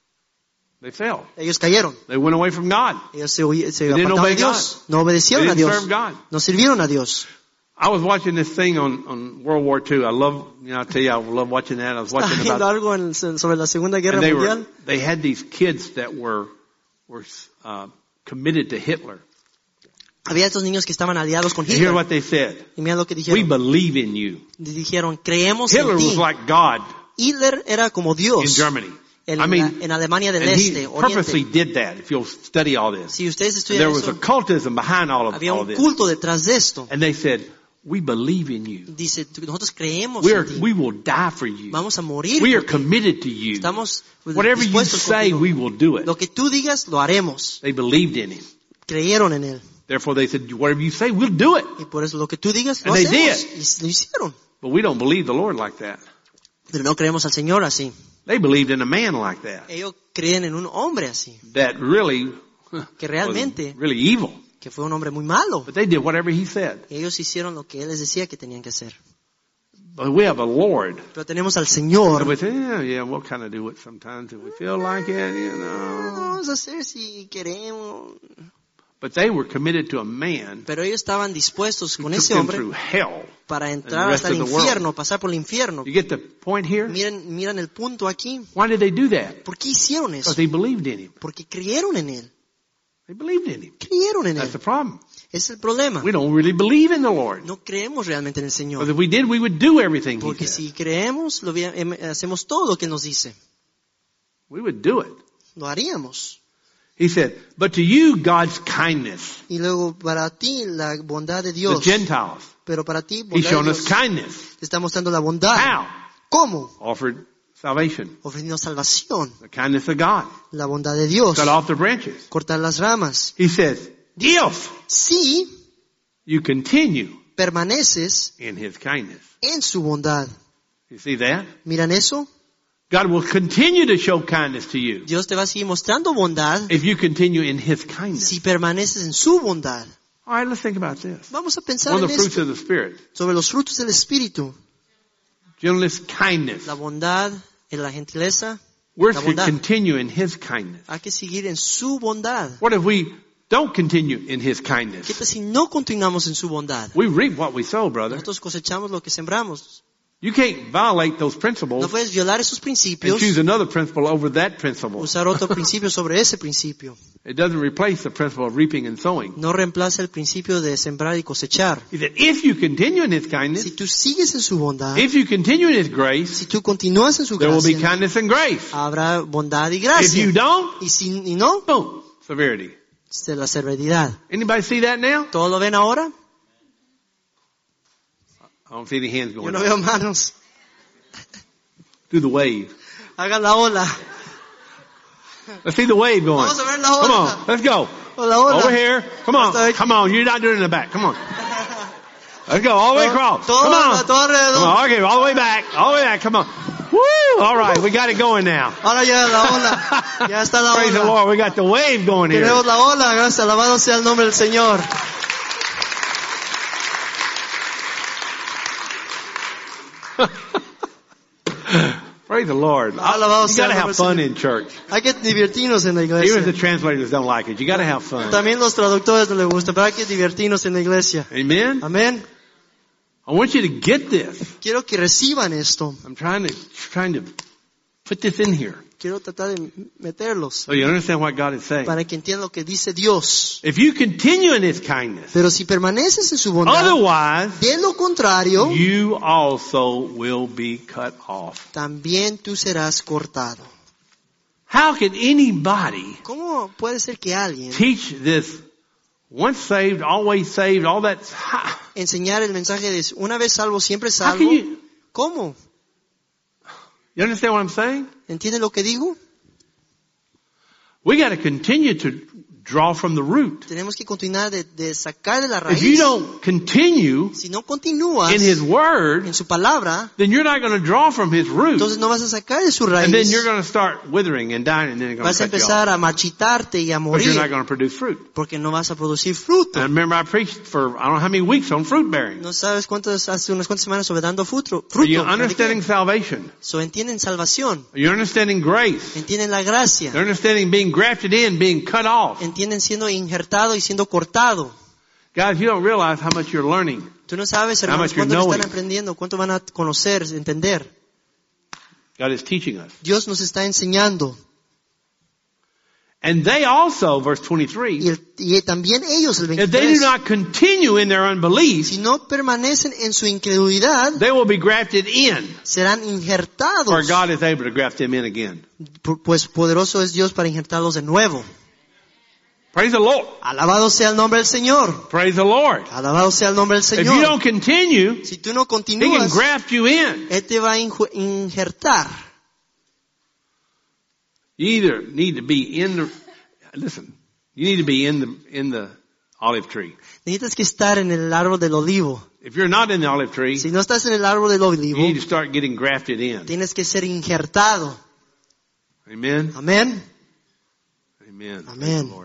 They fell. Ellos cayeron. They went away from God. Ellos se, huy- se They didn't apartaron obey de Dios. No obedecieron They a didn't Dios. serve God. No sirvieron a Dios. I was watching this thing on, on World War Two. I love, you know, I tell you, I love watching that. I was Estaba watching viendo about, algo en- sobre la Segunda Guerra and they Mundial. were, they had these kids that were, were, uh, committed to Hitler. Había estos niños que estaban aliados con And hear Hitler. what they said. Y mira lo que We dijeron. believe in you. Dijeron, creemos Hitler en ti. was like God Hitler era como in Dios Germany. en, I mean, la- en Alemania del and he Este, purposely Oriente. did that, if you'll study all this. Si ustedes And estudian there was eso, occultism behind all of, había all un this. culto detrás de esto. And they said, we believe in you. Dice, nosotros creemos We, are, en ti. we will die for you. Vamos a morir We are por ti. committed to you. Estamos Whatever you dispuestos say, contigo. we will do it. Lo que tú digas, lo haremos. They believed in him. Creyeron en él. Therefore they said, whatever you say, we'll do it. Y por eso lo que tú digas, lo And they hacemos. did. Y lo hicieron. But we don't believe the Lord like that. Pero no creemos al Señor así. They believed in a man like that. Ellos creen en un hombre así. That really, Que was realmente, really evil. que fue un hombre muy malo. But they did whatever he said. Ellos hicieron lo que él les decía que tenían que hacer. But we have a Lord. Pero tenemos al Señor. And we say, yeah, yeah, we'll kind of do it sometimes if we feel like it, you know. Vamos a hacer si queremos. But they were committed to a man Pero ellos estaban dispuestos who con took ese them hombre through hell. para entrar rest hasta el of the world. infierno, pasar por el infierno. You get the point here? Miren, miran el punto aquí. Why did they do that? ¿Por qué hicieron eso? Because they believed in him. Porque creyeron en él. They believed in him. Creyeron en That's the él. problem. Es el problema. We don't really believe in the Lord. No creemos realmente en el Because Señor. if we did, we would do everything he Porque said. si creemos, lo, vi- em- hacemos todo lo que nos dice. We would do it. Lo haríamos. He said, but to you, God's kindness, Y luego para ti la bondad de the Dios. Gentiles, Pero para ti, he's bondad de shown us Dios, kindness. te está mostrando la bondad. How? ¿Cómo? Offered salvation. Ofreciendo salvación. The kindness of God. La bondad de Dios. Cut off the branches. Cortar las ramas. He says, if Si you continue permaneces in his kindness. en su bondad. You see that? ¿Miran eso? God will continue to show kindness to you Dios te va a seguir mostrando bondad if you continue in his kindness. si permaneces en su bondad. All right, let's think about this. Vamos a pensar One en of the fruits esto. of the Spirit. Sobre los frutos del Espíritu. Gentleness, kindness. La bondad, la gentileza. We're La to bondad. continue in his kindness. Hay que seguir en su bondad. What if we don't continue in his ¿Qué kindness? tal si no continuamos en su bondad? We reap what we sow, brother. Nosotros cosechamos lo que sembramos. You can't violate those No principles puedes violar esos and principios, choose another principle over that principle. usar otro principio sobre ese principio. It doesn't replace the principle of reaping and sowing. No reemplaza el principio de sembrar y cosechar. He said, if you continue in His Si kindness, tú sigues en su bondad, if you continue in His grace, si tú continúas en su there will be gracia, kindness and grace. habrá bondad y If gracia. you don't, Y si y no, boom, severity. de la severidad. Anybody see that now? ¿Todo lo ven ahora? I don't see any hands Yo going no up. veo manos. Do the wave. Hagan la ola. Let's see the wave going. Vamos a ver la Come ola. on, let's go. O la ola. Over here. Come on. Hasta aquí. Come on. You're not doing it in the back. Come on. Let's go all the way across. Todo, Come on. todo alrededor. Come on. Okay, all the way back. All the way back. Come on. Woo! All right, we got it going now. Ahora ya la ola. Ya está la Praise the ola. Lord. We got the wave going here. Tenemos la ola. Gracias. Alabado sea el nombre del Señor. Praise the Lord. Alabado You sea got to el have nombre fun del in church. Hay que divertirnos en la Even if the iglesia. translators don't like it, you got to have fun. También los traductores no les gusta, pero hay que divertirnos en la iglesia. Amen. Amén. I want you to get this. Quiero que reciban esto. I'm trying to trying to put this in here Quiero tratar de meterlos so you understand what God is saying. para que entiendan lo que dice Dios. If you continue in His kindness, Pero si permaneces en su bondad, otherwise de lo contrario, you also will be cut off. también tú serás cortado. How can anybody ¿Cómo puede ser que alguien teach this once saved, always saved, all that? How, enseñar el mensaje de una vez salvo, siempre how salvo? can you? ¿Cómo? You understand what I'm saying? ¿Entienden lo que digo? We got to continue to draw from the root. Tenemos que continuar de, de sacar de la If you raíz. don't continue Si no continúas in His Word, en su palabra, then you're not going to draw from His root. entonces no vas a sacar de su And then raíz. you're going to start withering and dying, and then it's going Vas a to cut you empezar off. a marchitarte y a But you're not morir going to produce fruit. porque no vas a producir fruto. And I remember I preached for I don't know how many weeks on fruit bearing. No sabes cuántos, hace unas cuantas semanas sobre dando fruto. Are you fruto. understanding salvation? So entienden salvación, Are you understanding grace? entienden la gracia, You're understanding being grafted in, being cut off. entienden siendo injertado y siendo cortado. Guys, you don't realize how much you're learning. Tú no sabes, How hermanos, much you're cuánto knowing. están aprendiendo, cuánto van a conocer, entender. God is teaching us. Dios nos está enseñando. And they also, verse Y, twenty-three, el- y también ellos, el if they do veintitrés, not continue in their unbelief, si no permanecen en su incredulidad, they will be grafted in. serán For injertados. God is able to graft them in again. Pu- Pues poderoso es Dios para injertarlos de nuevo. Praise the Lord. Alabado sea el nombre del Señor. Praise the Lord. Alabado sea el nombre del If you Señor. don't continue, Si tú no He can continúas, graft you in. Él te va a inju- injertar. You either need to be in the, listen, you need to be in the, in the olive tree. Necesitas que estar en el árbol del olivo. If you're not in the olive tree, Si no estás en el árbol del you olivo, need to start getting grafted in. tienes que ser injertado. Amen? Amén. Amen. Praise Amen. the Lord.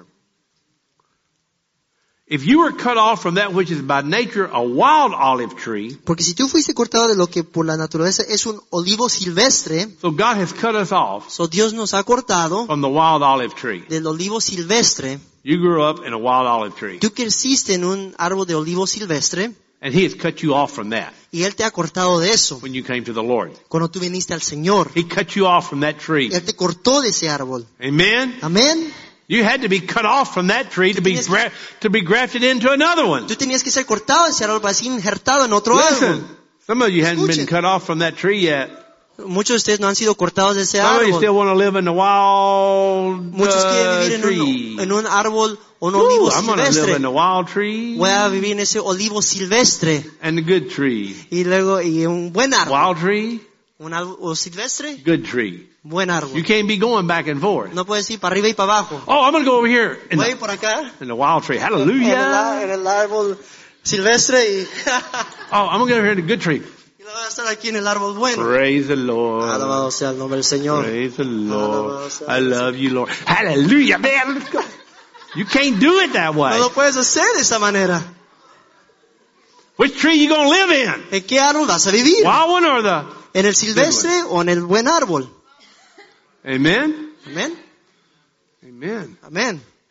If you were cut off from that which is by nature a wild olive tree, Porque si tú fuiste cortado de lo que por la naturaleza es un olivo silvestre, so God has cut us off so Dios nos ha cortado from the wild olive tree. del olivo silvestre. You grew up in a wild olive tree, Tú creciste en un árbol de olivo silvestre and He has cut you off from that y Él te ha cortado de eso. when you came to the Lord. Cuando tú viniste al Señor, He cut you off from that tree. Él te cortó de ese árbol. Amen? Amén. You had to be cut off from that tree to be Tienes- gra- to be grafted into another one. Tú tenías que ser cortado de ese árbol para ser injertado en otro Listen, árbol. some of you hadn't been Escuchen. cut off from that tree yet. Muchos de ustedes no han sido cortados de ese Some of you árbol. still want to live in the wild Muchos quieren uh, vivir en tree. un, en un árbol o un Woo, olivo I'm going to live silvestre. in the wild tree Voy a vivir en ese olivo silvestre. and the good tree. Y luego, y un buen árbol. Wild tree, Un árbol silvestre, good tree. buen You árbol. can't be going back and forth. No puedes ir para arriba y para abajo. Oh, I'm going to go over here in Voy a the, ir por acá. in the wild tree. En el, Hallelujah. en el árbol silvestre y, Oh, I'm going to go over here in the good tree. y luego voy a estar aquí en el árbol bueno. Praise the Lord. Alabado sea el nombre del Señor. Praise the Lord. Alabado sea I el love you, Lord. Hallelujah, man. Let's go. You can't do it that No way. lo puedes hacer de esa manera. Which tree you going to live in? ¿En qué árbol vas a vivir? Wild one or the... ¿En el silvestre o en el buen árbol? Amen? Amén. Amen. Amén.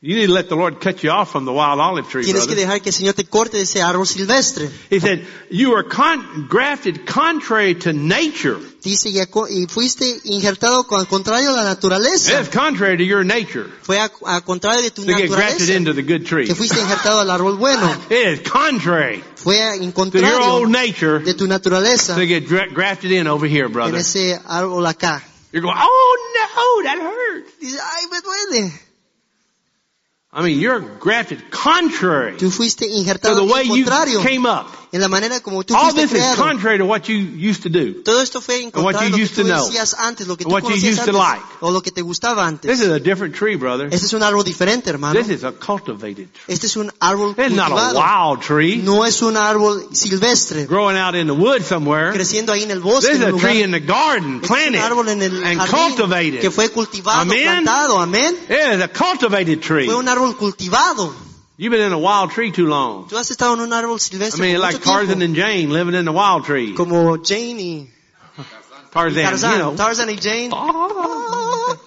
You need to let the Lord cut you off from the wild olive tree, Tienes que brother. dejar que el Señor te corte de ese árbol silvestre. He said, you were con- grafted contrary to nature. Dice, y, aco- y fuiste injertado con, al contrario a la naturaleza. It's contrary to your nature Fue a, a contrario de tu to get grafted naturaleza. into the good tree. Que fuiste injertado al árbol bueno. It is contrary Fue en to your contrario old nature de tu naturaleza to get dra- grafted in over here, en brother. ese árbol acá. You're going, oh no, that hurts. Dice, ay, me duele. I mean, you're grafted contrary Tú fuiste to injertado the way en you contrario came up. en la manera como tú All fuiste this is creado. contrary to what you used to do. Todo esto fue en And what contrario you a lo que used to tú know. decías antes, lo que And tú what you conocías used to antes, like. o lo que te gustaba antes. This is a different tree, brother. Este es un árbol diferente, hermano. This is a cultivated tree. Este es un árbol It's not a cultivado. wild tree No es un árbol silvestre, growing out in the woods somewhere. creciendo ahí en el bosque, This en is un a lugar. tree in the garden, Este es un árbol planted en el and jardín cultivated. que fue cultivado, Amen. plantado, amén. It is a cultivated tree. Fue un árbol cultivado. You've been in a wild tree too long. Tú has estado en un árbol I silvestre mean, por like mucho Tarzan tiempo. and Jane living in the wild tree. Como Jane y Tarzan, Tarzan. you know. Tarzan y Jane. Oh.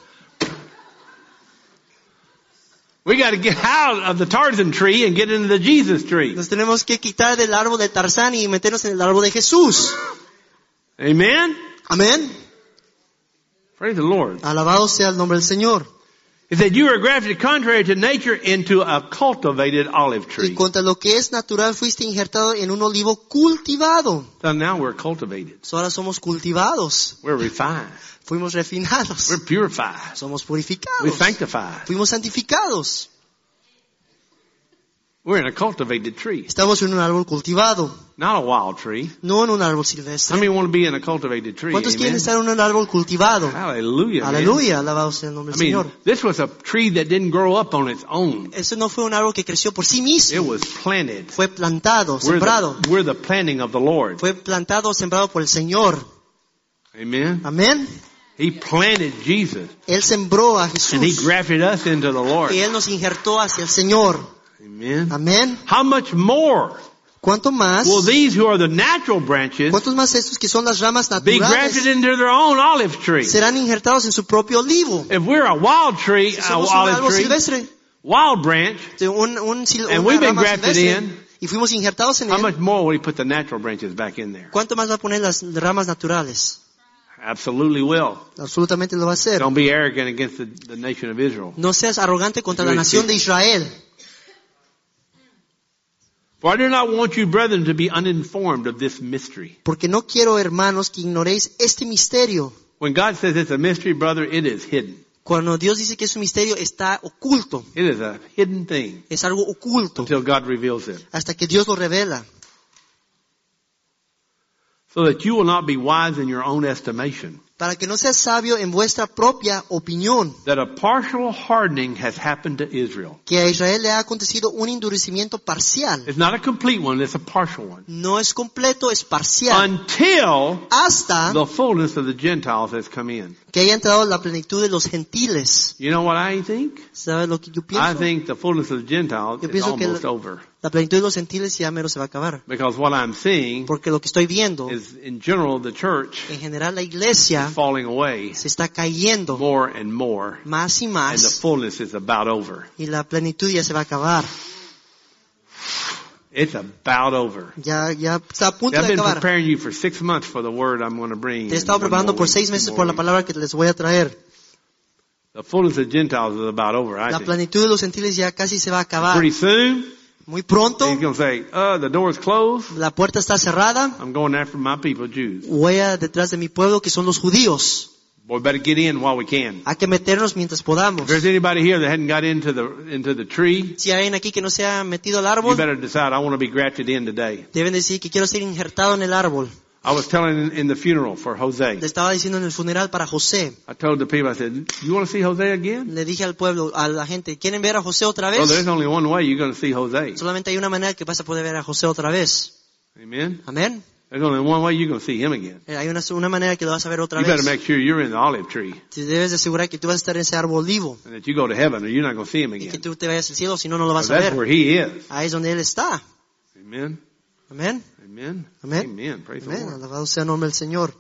We got to get out of the Tarzan tree and get into the Jesus tree. Nos tenemos que quitar del árbol de Tarzán y meternos en el árbol de Jesús. Amen? Amén. Praise the Lord. Alabado sea el nombre del Señor. He said, you were grafted contrary to nature into a cultivated olive Y tree. contra lo que es natural fuiste injertado en un olivo cultivado. So now we're cultivated. So ahora somos cultivados. We're refined. Fuimos refinados. We're purified. Somos We're purificados. sanctified. Fuimos santificados. We're in a cultivated tree, Estamos en un árbol cultivado, not a wild tree. no en un árbol How silvestre. many want to be in a cultivated tree? ¿Cuántos quieren Amen? estar en un árbol cultivado? Hallelujah. man. Aleluya, alabado sea el nombre I del mean, Señor. this was a tree that didn't grow up on its own. Eso no fue un árbol que creció por sí It mismo. was planted. Fue plantado, We're sembrado. the, we're the planting of the Lord. Fue plantado, sembrado por el Señor. Amen. Amén. He planted Jesus Él sembró a and He Jesús. grafted us into the Lord. Y Él nos injertó hacia el Señor. Amen. Amén. How much more ¿Cuánto más? will these who are the natural branches ¿Cuántos más estos que son las ramas be grafted naturales into their own olive tree? serán injertados en su propio olivo? If we're a wild tree, Si a somos un olive árbol tree, silvestre, wild branch, de un, un, sil- And una we've been rama grafted silvestre, in. y fuimos injertados en how él, much more will He put the natural branches back in there? ¿cuánto más va a poner las ramas naturales? Absolutely will. Absolutamente lo va a hacer. Don't be arrogant against the, the nation of Israel. No seas arrogante contra la nación de Israel. For I do not want you, brethren, to be uninformed of this mystery. Porque no quiero, hermanos, que ignoréis este misterio. When God says it's a mystery, brother, it is hidden. Cuando Dios dice que es un misterio, está oculto. It is a hidden thing Es algo oculto. until God reveals it. Hasta que Dios lo revela. So that you will not be wise in your own estimation. Para que no seas sabio en vuestra propia opinión. That a partial hardening has happened to Israel. Que a Israel le ha acontecido un endurecimiento parcial. It's not a complete one, it's a partial one. No es completo, es parcial. Until Hasta the fullness of the Gentiles has come in. que haya entrado la plenitud de los gentiles. You know what I think? ¿Sabes lo que yo I pienso? think the fullness of the Gentiles Yo is pienso que almost la- over. La plenitud de los gentiles ya mero se va a acabar. Because what I'm seeing Porque lo que estoy viendo, is in general the church en general la iglesia is falling away se está cayendo more and more. más y And the más. fullness is about over. Y la plenitud ya se va a acabar. It's about over. Ya, ya está a punto I've de been acabar. preparing you for six months for the word I'm going to bring. Te he in estado one preparando more por week, seis two meses more por la weeks. palabra que les voy a traer. The fullness of Gentiles is about over, I La think. plenitud de los gentiles ya casi se va a acabar. Pretty soon, Muy pronto, he's going to say, uh, the door's closed. la puerta está cerrada. I'm going after my people, Jews. Voy a detrás de mi pueblo que son los judíos. Boy, better get in while we can. Hay que meternos mientras podamos. If there's anybody here that hadn't got into the, into the tree, Si hay alguien aquí que no se ha metido al you árbol, better decide, I want to be grafted in today. deben decir que quiero ser injertado en el árbol. I was telling in, in the funeral for Jose. Le estaba diciendo en el funeral para José. I told the people, I said, you want to see Jose again? Le dije al pueblo, a la gente, ¿quieren ver a José otra Well, there's vez? only one way you're going to see Jose. Solamente hay una manera que vas a poder ver a José otra vez. Amen? Amén. There's only one way you're going to see him again. Eh, Hay una, una manera que lo vas a ver otra You better vez. make sure you're in the olive tree Te debes de asegurar que tú vas a estar en ese árbol olivo and that you go to heaven or you're not going to see him y que again. tú te vayas al cielo, si no, no lo vas So a that's ver. where he is. Ahí es donde Él está. Amen? Amén. Amen? Amén. Amen. Praise the Amén. Lord. Alabado sea el nombre del Señor.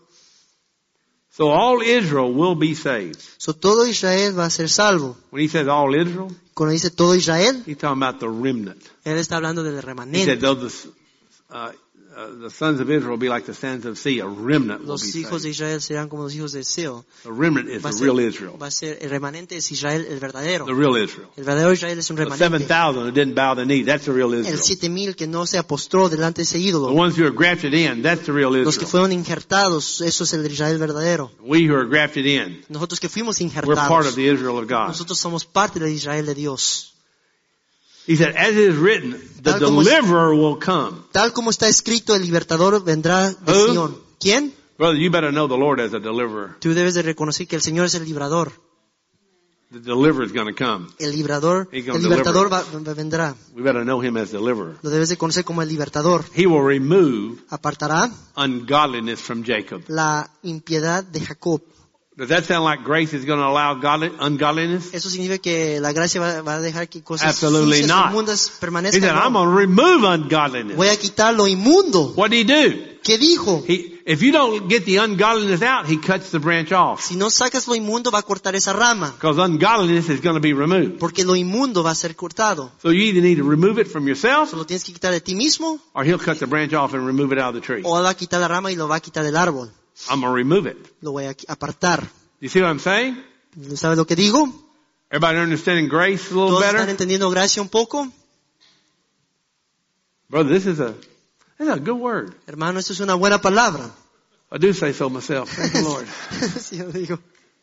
So all Israel will be saved. So, todo Israel va a ser salvo. When he says all Israel, cuando dice todo Israel, he's talking about the remnant. él está hablando del He said, remanente. though the, uh, uh, the sons of Israel will be like the sands of the sea, a remnant will be Los hijos de saved. Israel serán como los hijos de Seo. The remnant is Va a the ser, real Israel. va a ser, el remanente es Israel, el verdadero. The real Israel. El verdadero Israel es un The seven remanente. thousand that didn't bow the knee, that's the real El Israel. siete mil que no se apostró delante de ese The ídolo. ones who are grafted in, that's the real Los que Israel. fueron injertados, eso es el Israel verdadero. We who are grafted in, Nosotros que fuimos we're part of injertados, the Israel of God. nosotros somos parte del Israel de Dios. He said, as it is written, the Tal como es- deliverer will come. Tal como está escrito, el libertador vendrá de Who? Sion. ¿Quién? Brother, you better know the Lord as a deliverer. Tú debes de reconocer que el Señor es el librador. The deliverer is going to come. El librador, He's gonna el libertador va- va- vendrá. We better know him as deliverer. Lo debes de conocer como el libertador. He will remove Apartará ungodliness from Jacob. la impiedad de Jacob. Does that sound like grace is going to allow godly, ungodliness? Eso significa que la gracia va, va a dejar que cosas Absolutely sucias not. o inmundas He said, permanezcan. I'm No. going to remove ungodliness. Voy a quitar lo inmundo. What did he do? ¿Qué dijo? He, if you don't get the ungodliness out, he cuts the branch off. Si no sacas lo inmundo, va a cortar esa rama. Because ungodliness is going to be removed. Porque lo inmundo va a ser cortado. So you either need to remove it from yourself, Solo tienes que quitar de ti mismo, or he'll cut the branch off and remove it out of the tree. o va a quitar la rama y lo va a quitar del árbol. I'm going to remove it. Lo voy a qui- apartar. You see what I'm saying? ¿Sabes lo que digo? Everybody understanding grace a little ¿Todos están better? entendiendo gracia un poco? Brother, this is a, this is a good word. Hermano, esto es una buena palabra. I do say so myself. Thank the Lord. Sí, yo digo.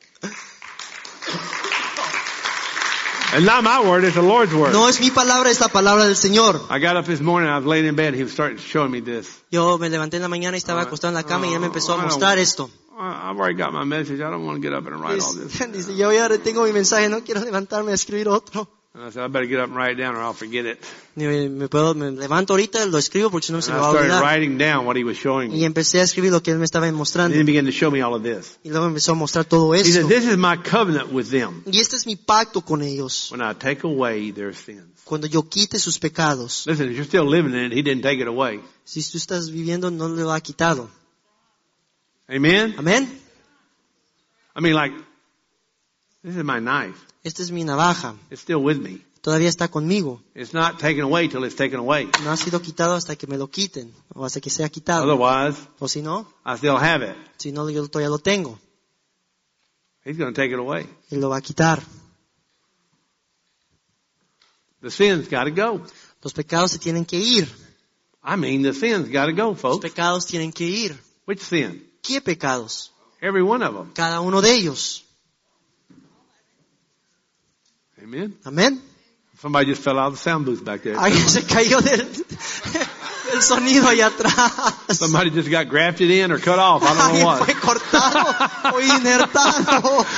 It's not my word, it's the Lord's word. No es mi palabra, es la palabra del Señor. I got up this morning, I was laying in bed, he was starting showing me this. Yo me levanté en la mañana y estaba acostado en la cama y él me empezó a mostrar esto. I- I've already got my message, I don't want to get up and write all this. Dice, dice, yo ya tengo mi mensaje, no quiero levantarme a escribir otro. And I said, I better get up and write it down or I'll forget it. Y me, me puedo, me levanto ahorita, lo escribo porque si no se And me I va a started olvidar. writing down what he was showing Y me. empecé a escribir lo que él me estaba And mostrando. then he began to show me all of this. Y luego empezó a mostrar todo He eso. said, this is my covenant with them Y este es mi pacto con ellos. when I take away their sins. Cuando yo quite sus pecados. Listen, if you're still living in it, he didn't take it away. Si tú estás viviendo, no lo ha quitado. Amen? Amén. I mean, like, this is my knife. Esta es mi navaja. It's still with me. Todavía está conmigo. It's not taken away till it's taken away. No ha sido quitado hasta que me lo quiten. O hasta que sea quitado. Otherwise, O si no, I still have it. si no, yo todavía lo tengo. He's going to take it away. Él lo va a quitar. The sin's got to go. Los pecados se tienen que ir. I mean, the sin's got to go, Los folks. pecados tienen que ir. Which sin? ¿Qué pecados? Every one of them. Cada uno de ellos. Amen? Amén. Somebody just fell out of the sound booth back there. Alguien se cayó del, del sonido allá atrás. Somebody just got grafted in or cut off. I don't know Alguien fue what. cortado o inertado.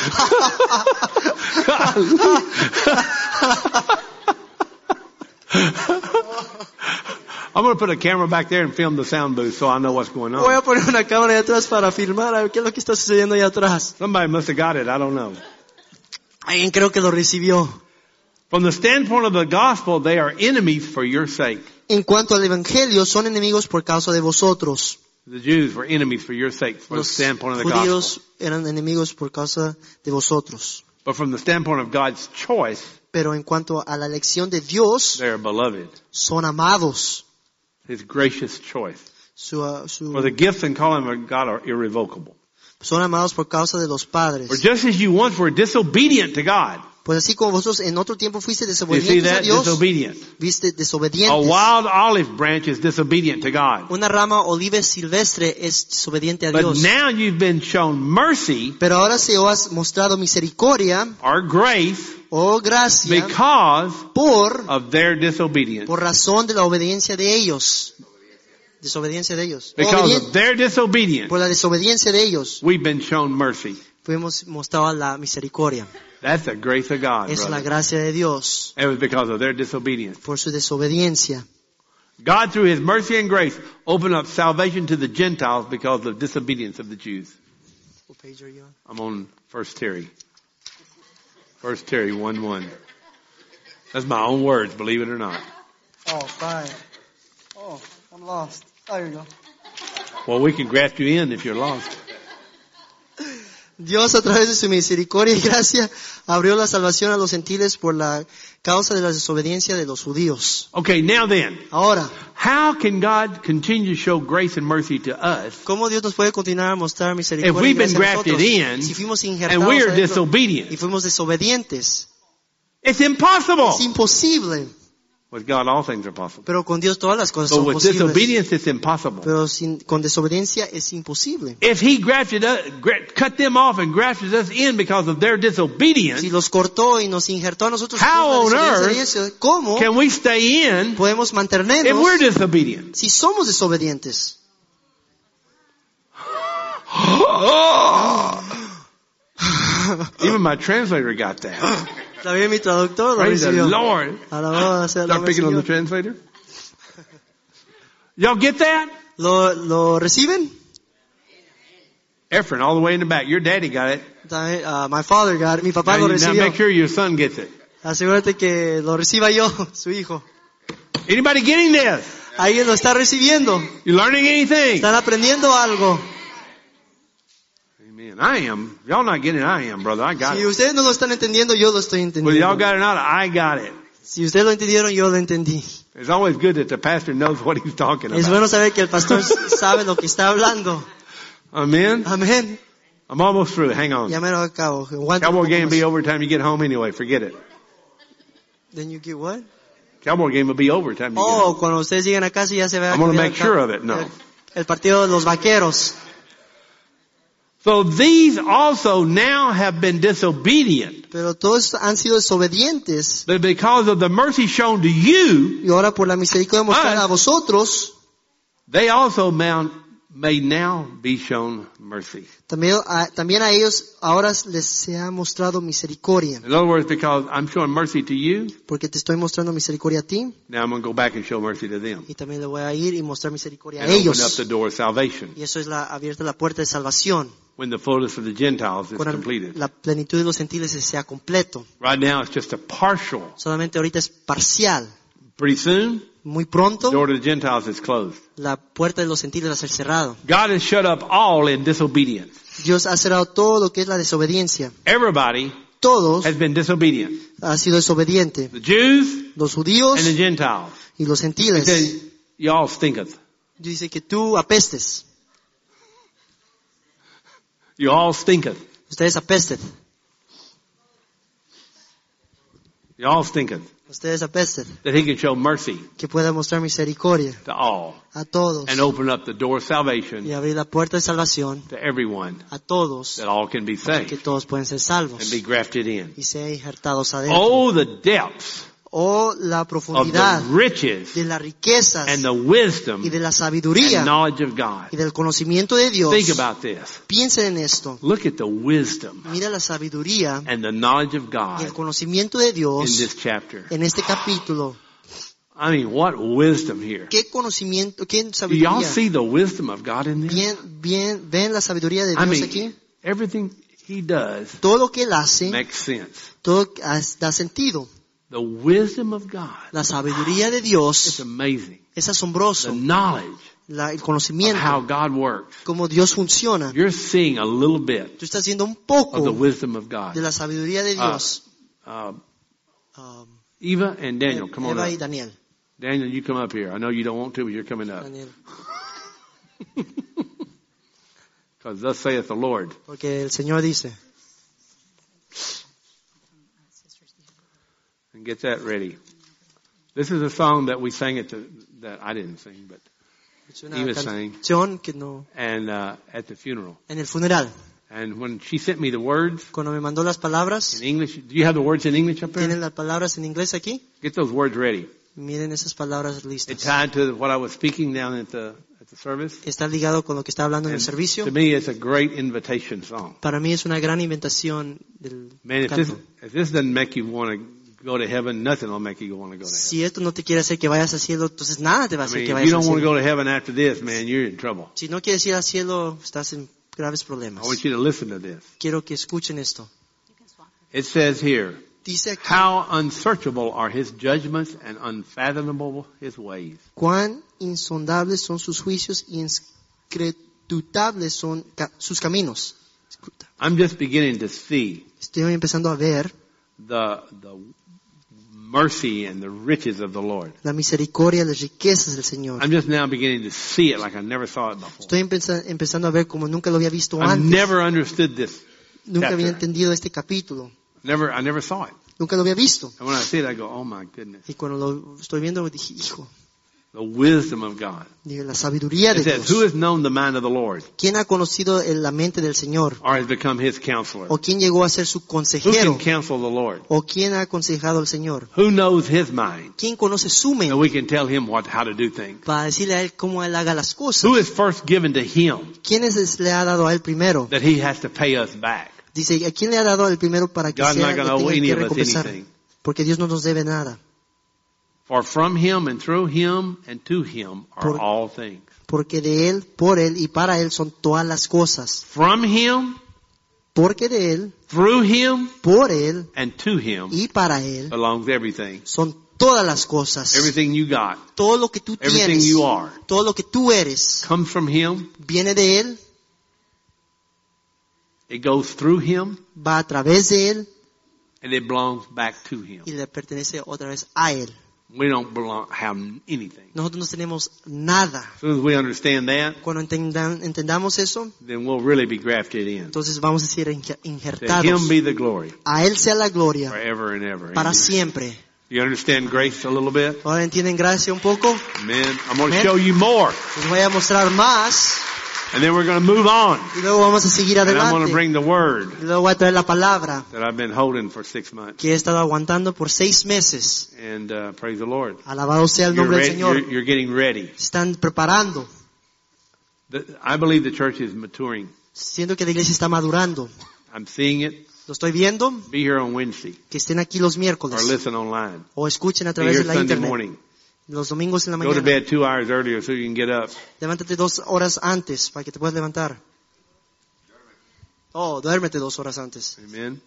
I'm going to put a camera back there and film the sound booth so I know what's going Voy on. a poner una cámara allá atrás para filmar a ver qué es lo que está sucediendo allá atrás. Somebody must have got it. I don't know. Alguien creo que lo recibió. From the standpoint of the gospel, they are enemies for your sake. En cuanto al evangelio, son enemigos por causa de vosotros. The Jews were enemies for your sake, from the Los standpoint of the gospel. judíos eran enemigos por causa de vosotros. But from the standpoint of God's choice, Pero en cuanto a la elección de Dios, they are beloved. son amados. His gracious choice. Su, uh, su- For the gifts and calling of God are irrevocable. son amados por causa de los padres. For just as you once were disobedient to God, Pues así como vosotros en otro tiempo fuiste you see desobedientes a that? Dios, Disobedient. viste A desobedientes. wild olive branch is disobedient to God. Una rama oliva silvestre es desobediente a But Dios. now you've been shown mercy Pero ahora se os ha mostrado misericordia or grace o gracia because por, of their disobedience. por razón de la obediencia de ellos. Desobediencia de ellos. Because Obedien- of their disobedience, por la desobediencia de ellos, we've been shown mercy. fuimos mostrados la misericordia. That's the grace of God, Es la brother. gracia de Dios It was because of their disobedience. por su desobediencia. God, through His mercy and grace, opened up salvation to the Gentiles because of disobedience of the Jews. What page are you on? I'm on First Terry. First Terry one one. That's my own words, believe it or not. Oh, fine. Oh, I'm lost. There you go. Well, we can graft you in if you're lost. Dios a través de su misericordia y gracia abrió la salvación a los gentiles por la causa de la desobediencia de los judíos. Okay, now then, Ahora, how can God continue to show grace and mercy to us ¿cómo Dios nos puede continuar a mostrar if misericordia y we've been gracia a nosotros grafted in si fuimos and injertados we are adentro disobedient? y fuimos desobedientes? It's impossible. Es imposible. With God, all things are possible. Pero con Dios todas las cosas But son with posibles. disobedience, it's impossible. Pero sin, con desobediencia es imposible. If He grafted us, gra- cut them off and grafted us in because of their disobedience, Si los cortó y nos injertó a nosotros, How por la on desobediencia de eso, ¿cómo can we stay in podemos if mantenernos we're disobedient? si somos desobedientes? Even my translator got that. También mi traductor lo Praise the recibió. Lord. Alabado sea el Start nombre del picking on the Señor. translator. Y'all get that? ¿Lo, ¿Lo reciben? Ephraim, all the way in the back. Your daddy got it. También, uh, my father got it. Mi papá Now, lo you- now recibió. make sure your son gets it. Asegúrate que lo reciba yo, su hijo. Anybody getting this? ¿Alguien lo está recibiendo? You learning anything? ¿Están aprendiendo algo? Amen. I am. Y'all not getting it. I am, brother. I got Si it. ustedes no lo están entendiendo, yo lo estoy Well, y'all entendiendo. got it not. I got it. Si ustedes lo entendieron, yo lo entendí. It's always good that the pastor knows what he's talking Es about. bueno saber que el pastor sabe lo que está hablando. Amen. Amén. I'm almost through. Hang on. Ya me lo acabo. Aguanta un Cowboy poco game will be más. over time you get home anyway. Forget it. Then you get what? Cowboy game will be over time you get Oh, home. cuando ustedes lleguen a casa ya se vea I'm gonna que make ya- sure of it. No. el, el partido de los vaqueros. So these also now have been disobedient. Pero todos han sido desobedientes. But because of the mercy shown to you, Y ahora por la misericordia mostrada Ah. a vosotros, they also mount, may now be shown mercy. también a, también a ellos ahora les se ha mostrado misericordia. In other words, because I'm showing mercy to you, Porque te estoy mostrando misericordia a ti now I'm going to go back and show mercy to them. y también le voy a ir y mostrar misericordia a And open up ellos. the door of salvation Y eso es la abierta la puerta de salvación. when the fullness of the Gentiles is Cuando completed. la plenitud de los gentiles sea completo. Right now it's just a partial. Solamente ahorita es parcial. Pretty soon, Muy the pronto door to the Gentiles is closed. la puerta de los gentiles va a ser cerrada. God has shut up all in disobedience. Dios ha cerrado todo lo que es la desobediencia. Everybody Todos has been disobedient. han sido desobedientes. The Jews Los judíos and the Gentiles. y los He gentiles. said, y'all stinketh. Dice que tú apestes. You all stinketh. Ustedes apesten. You all stinketh. Ustedes apesten. That he can show mercy Que pueda mostrar misericordia to all a todos. and open up the door of Y salvation abrir la puerta de salvación to everyone, a todos. that all can be Que saved todos pueden ser salvos. and be grafted in. Y ser injertados adentro. Oh, the depths Oh, la of profundidad the riches de las riquezas and the wisdom y de la and sabiduría knowledge of God. y del conocimiento de Dios. Think about this. Piensen en esto. Look at the wisdom Mira la sabiduría and the knowledge of y God el conocimiento de in Dios this chapter. en este capítulo. I mean, what wisdom here. ¿Qué conocimiento, qué Do y'all sabiduría? see the wisdom of God in this? Bien, bien, ven la sabiduría de I Dios mean, aquí. everything he does Todo lo que él hace, makes sense. todo has- da sentido. The wisdom of God La sabiduría de is Dios amazing. es The asombroso. knowledge La- el of conocimiento, how God works. cómo Dios funciona. You're seeing a little bit Tú estás viendo un of the poco wisdom of God. de la sabiduría de Dios. Uh, Um, Eva and Daniel, come on Eva y up. Daniel. Daniel, you come up here. I know you don't want to, but you're coming up. Daniel. Because thus saith the Lord. Porque el Señor dice, And get that ready. This is a song that we sang at the, that I didn't sing, but, es una He was saying. canción que no, and, uh, at the funeral. en el funeral, And when she sent me the words cuando me mandó las palabras, in English, do you have the words in English up ¿tienen there? las palabras en inglés aquí? Get those words ready. Miren esas palabras It listas. tied to what I was speaking down at the, at the service. Está ligado con lo que está hablando en el And servicio. to me, it's a great invitation song. Para mí es una gran inventación del Man, if this, canto. if this doesn't make you want to go to heaven, nothing will make you want to go to heaven. Si esto no te quiere hacer que vayas al cielo, entonces nada te va a I hacer mean, que if vayas you al don't want to cielo. go to heaven after this, man, you're in trouble. Si no quieres ir al cielo, estás en graves problemas. I want you to listen to this. Quiero que escuchen esto. It says here, Dice aquí, how unsearchable are his judgments and unfathomable his ways. cuán insondables son sus juicios y inscrutables son ca- sus caminos. I'm just beginning to see Estoy empezando a ver the the mercy and the riches of the Lord. la misericordia y las riquezas del Señor. I'm just now beginning to see it like I never saw it before. Estoy empeza- empezando a ver como nunca lo había visto I antes. never understood this. Nunca había chapter. entendido este capítulo. Never, I never saw it. Nunca lo había visto. And when I see it, I go, oh my goodness, Y cuando lo estoy viendo, dije, hijo, the wisdom of God. dije, la sabiduría de It says, who Dios. has known the mind of the Lord, ¿Quién ha conocido el- la mente del Señor? or has become His counselor? ¿O quién llegó a ser su Who consejero? can counsel the Lord? ¿O quién ha aconsejado al Señor? Who knows His mind? ¿Quién conoce su So mente we can tell Him what, how to do things. para decirle a Él cómo Él haga las cosas? Who is first given to Him ¿Quién es, le ha dado a Él primero? that He has to pay us back? Dice, ¿a quién le ha dado el primero para que God's sea not le going to owe tenga any que of us recompensar? anything. Porque Dios no nos debe nada. For from Him and through Him and to Him are Por- all things. Porque de Él, por Él y para Él son todas las cosas. From Him, Porque de Él, through Him, por Él and to Him y para Él belongs everything. son todas las cosas. Everything you got, Todo lo que tú everything tienes, you are, todo lo que tú eres, comes from Him. viene de Él, It goes through Him, va a través de Él and it belongs back to Him. y le pertenece otra vez a Él. We don't belong, have anything. Nosotros no tenemos nada. As soon as we understand that, Cuando entendan- entendamos eso, then we'll really be grafted in. entonces vamos a ser inje- To Him injertados. be the glory A Él sea la gloria forever and ever. para Amen. siempre. You understand grace a little bit? ¿Ahora entienden gracia un poco? Amen. I'm going to Amen. show you more, Les voy a mostrar más and then we're going to move on. y luego vamos a seguir And I'm going to adelante. bring the word Y luego voy a traer la palabra that I've been holding for six months. que he estado aguantando por seis meses. And uh, praise the Lord. Alabado sea el You're, nombre del ready, Señor. you're, you're getting ready. Están preparando. The, I believe the church is maturing. Siento que la iglesia está madurando. I'm seeing it. Lo estoy viendo. Be here on Wednesday Que estén aquí los or miércoles listen online. o escuchen a Be través here de la Sunday internet. morning. Los domingos en la Go to mañana. bed two hours earlier so you can get up. Levántate dos horas antes para que te puedas levantar. Oh, duérmete dos horas antes. Amen.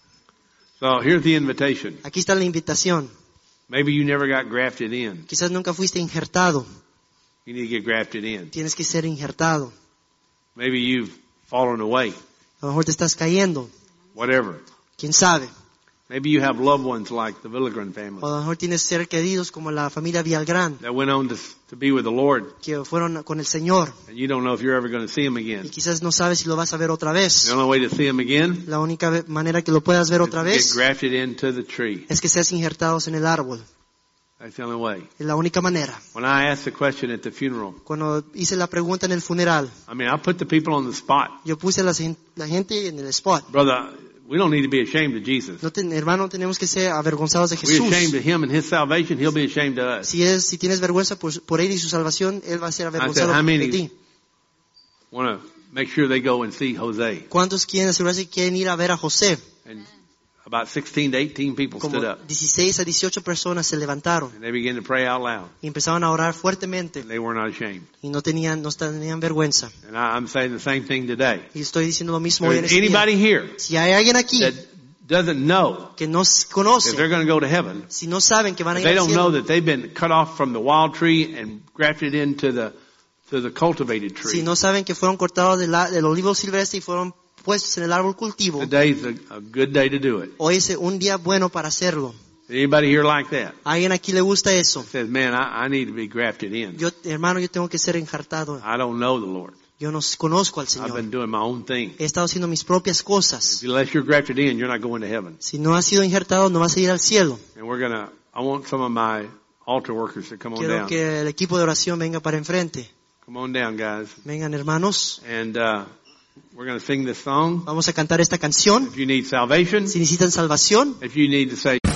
So here's the invitation. Aquí está la invitación. Maybe you never got grafted in. Quizás nunca fuiste injertado. You need to get grafted in. Tienes que ser injertado. Maybe you've fallen away. A lo mejor te estás cayendo. Whatever. ¿Quién sabe? Maybe you have loved ones like the Villagran family O a lo mejor tienes ser queridos como la familia Vialgrán, that went on to, to be with the Lord, que fueron con el Señor. and you don't know if you're ever going to see them again. Y quizás no sabes si lo vas a ver otra vez. The only way to see them again La única ve- manera que lo puedas ver is otra to get vez grafted into the tree. es que seas injertados en el árbol. That's the only way. Es la única manera. When I asked the question at the funeral, Cuando hice la pregunta en el funeral, I mean, I put the people on the spot. yo puse a la, gen- la gente en el spot. Brother, we don't need to be ashamed of Jesus. No te- hermano, tenemos que ser avergonzados de We're ashamed Jesús. of Him and His salvation. He'll be ashamed of us. Si, es, si tienes vergüenza por, por Él y su salvación, Él va a ser avergonzado how de many- ti. Want to make sure they go and see Jose. ¿Cuántos quieren asegurarse que quieren ir a ver a José? And about sixteen to eighteen people Como stood up. dieciséis a dieciocho personas se levantaron And they began to pray out loud. y empezaron a orar fuertemente And they were not ashamed. y no tenían, no tenían vergüenza. And I, I'm saying the same thing today. Y estoy diciendo lo mismo hoy en There's este día. anybody here Si hay alguien aquí that doesn't know que no if conoce, they're going to go to heaven, si no saben que van a if ir they al don't know cielo, that they've been cut off from the wild tree and grafted into the to the cultivated si tree, no saben que fueron cortados de la- del olivo silvestre y fueron puestos en el árbol cultivo, today's a, a good day to do it. hoy es un día bueno para hacerlo. Anybody here like that? ¿A alguien aquí le gusta eso? Says, man, I, I need to be grafted in. Yo, hermano, yo tengo que ser enjartado. I don't know the Lord. Yo no conozco al I've Señor. been doing my own thing. He estado haciendo mis propias cosas. Unless you're grafted in, you're not going to heaven. Si no has sido injertado, no vas a ir al cielo. And we're gonna. I want some of my altar workers to come on Quiero down. que el equipo de oración venga para enfrente. Come on down, guys. Vengan, hermanos. And uh, we're gonna sing this song. Vamos a cantar esta canción. If you need salvation, Si necesitan salvación, if you need to say.